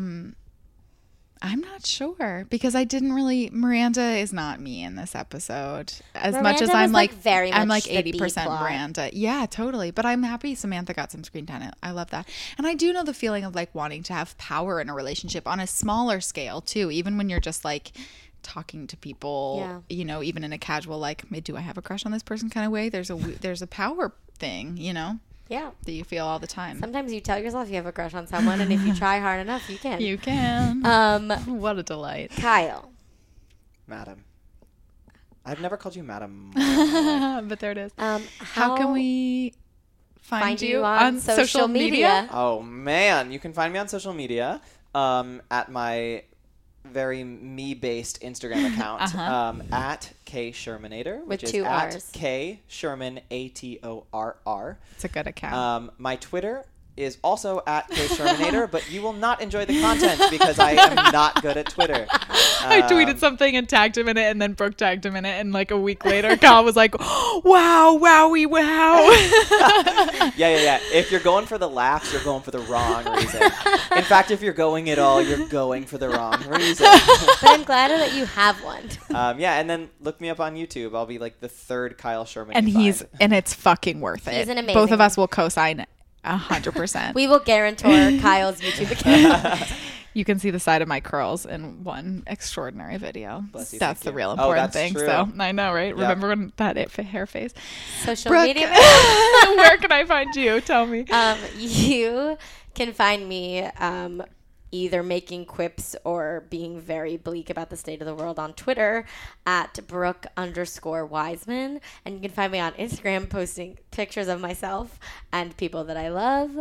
I'm not sure because Miranda is not me in this episode as much as I'm like very much I'm like 80% Miranda. Yeah, totally. But I'm happy Samantha got some screen time. I love that. And I do know the feeling of like wanting to have power in a relationship on a smaller scale too, even when you're just like talking to people, even in a casual, like, do I have a crush on this person kind of way? There's a power thing, Yeah. that you feel all the time. Sometimes you tell yourself you have a crush on someone, and if you try hard enough, you can. You can. What a delight. Kyle. Madam. I've never called you Madam. But there it is. How can we find you on social media? Oh, man. You can find me on social media at my very me-based Instagram account at K Shermanator, which is 2 R's. at K Sherman ATORR. It's a good account. My Twitter is also at K Shermanator, but you will not enjoy the content because I am not good at Twitter. I tweeted something and tagged him in it, and then Brooke tagged him in it, and like a week later, Kyle was like, "Wow, wowie, wow." Yeah. If you're going for the laughs, you're going for the wrong reason. In fact, if you're going at all, you're going for the wrong reason. But I'm glad that you have one. And then look me up on YouTube. I'll be like the third Kyle Sherman. And it's fucking worth it. He's an amazing. Both of us will co-sign it 100%. We will guarantor Kyle's YouTube account. You can see the side of my curls in one extraordinary video. That's the real Oh, important that's thing. true. So I know, right? Yep. Remember when that hair face? Social Brooke, media. where can I find you? Tell me. You can find me either making quips or being very bleak about the state of the world on Twitter at Brooke_Wiseman. And you can find me on Instagram posting pictures of myself and people that I love.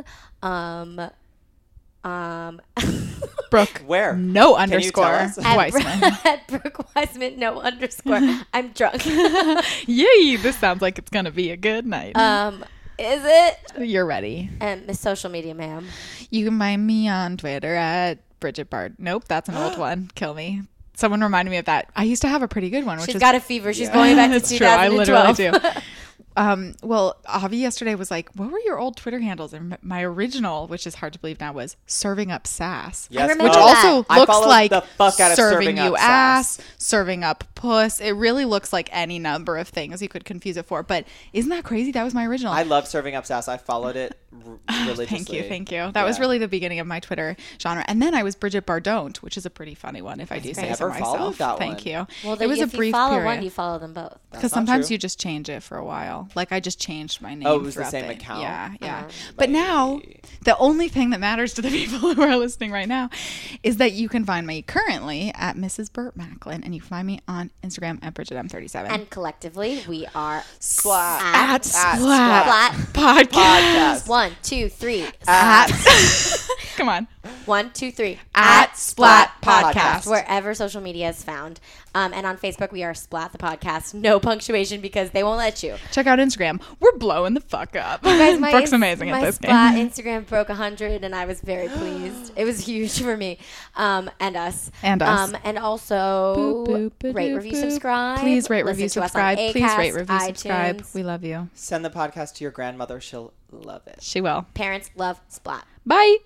Brooke. Where? No Can you tell underscore us? Wiseman. At Brooke Wiseman, no underscore. I'm drunk. Yay, this sounds like it's going to be a good night. Is it? You're ready. And the social media, ma'am. You can find me on Twitter at Bridget Bard. Nope, that's an old one. Kill me. Someone reminded me of that. I used to have a pretty good one. She's got a fever. She's going back to 2012. I literally do. Well, Avi yesterday was like, what were your old Twitter handles? And my original, which is hard to believe now, was Serving Up Sass. Yes. remember Which that. also I looks followed like the fuck out of serving Serving you Up ass, Sass. serving up puss. It really looks like any number of things you could confuse it for. But isn't that crazy? That was my original. I love Serving Up Sass. I followed it religiously. Thank you. That was really the beginning of my Twitter genre. And then I was Bridget Bardont, which is a pretty funny one if I do say so Never followed myself. that Thank one. you. Well, it was a if brief you follow period. one, you follow them both. Because not sometimes true. you just change it for a while. Like I just changed my name. Oh, it was the throughout same account? Yeah. But now, the only thing that matters to the people who are listening right now is that you can find me currently at Mrs. Burt Macklin, and you can find me on Instagram at BridgetM37. And collectively, we are Splat. at Splat. Splat Podcast. Podcast. 1, 2, 3. Come on. 1, 2, 3. At Splat Podcast. Podcast. Wherever social media is found. And on Facebook, we are Splat the Podcast. No punctuation because they won't let you. Check out Instagram. We're blowing the fuck up. You guys, Brooke's amazing at this Splat game. Instagram broke 100, and I was very pleased. It was huge for me, and us. And us. And also, Boop, boop, boop, rate, boop, review, boop. subscribe. Please rate, Listen review, to us on subscribe. Please Acast, rate, review, subscribe. iTunes. We love you. Send the podcast to your grandmother. She'll love it. She will. Parents love Splat. Bye.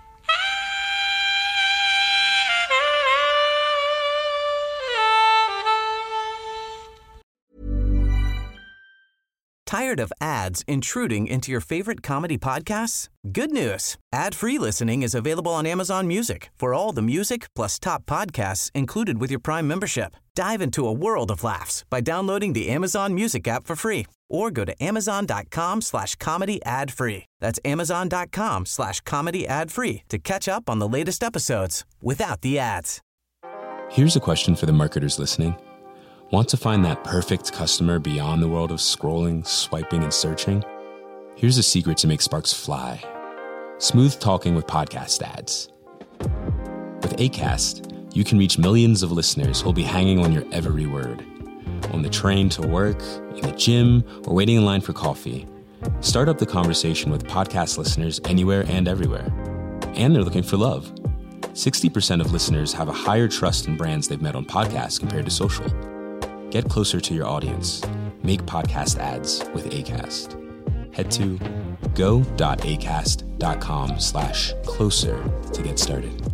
Tired of ads intruding into your favorite comedy podcasts? Good news. Ad-free listening is available on Amazon Music for all the music plus top podcasts included with your Prime membership. Dive into a world of laughs by downloading the Amazon Music app for free or go to amazon.com/comedy ad-free. That's amazon.com/comedy ad-free to catch up on the latest episodes without the ads. Here's a question for the marketers listening. Want to find that perfect customer beyond the world of scrolling, swiping, and searching? Here's a secret to make sparks fly. Smooth talking with podcast ads. With Acast, you can reach millions of listeners who'll be hanging on your every word. On the train to work, in the gym, or waiting in line for coffee. Start up the conversation with podcast listeners anywhere and everywhere. And they're looking for love. 60% of listeners have a higher trust in brands they've met on podcasts compared to social. Get closer to your audience. Make podcast ads with Acast. Head to go.acast.com/closer to get started.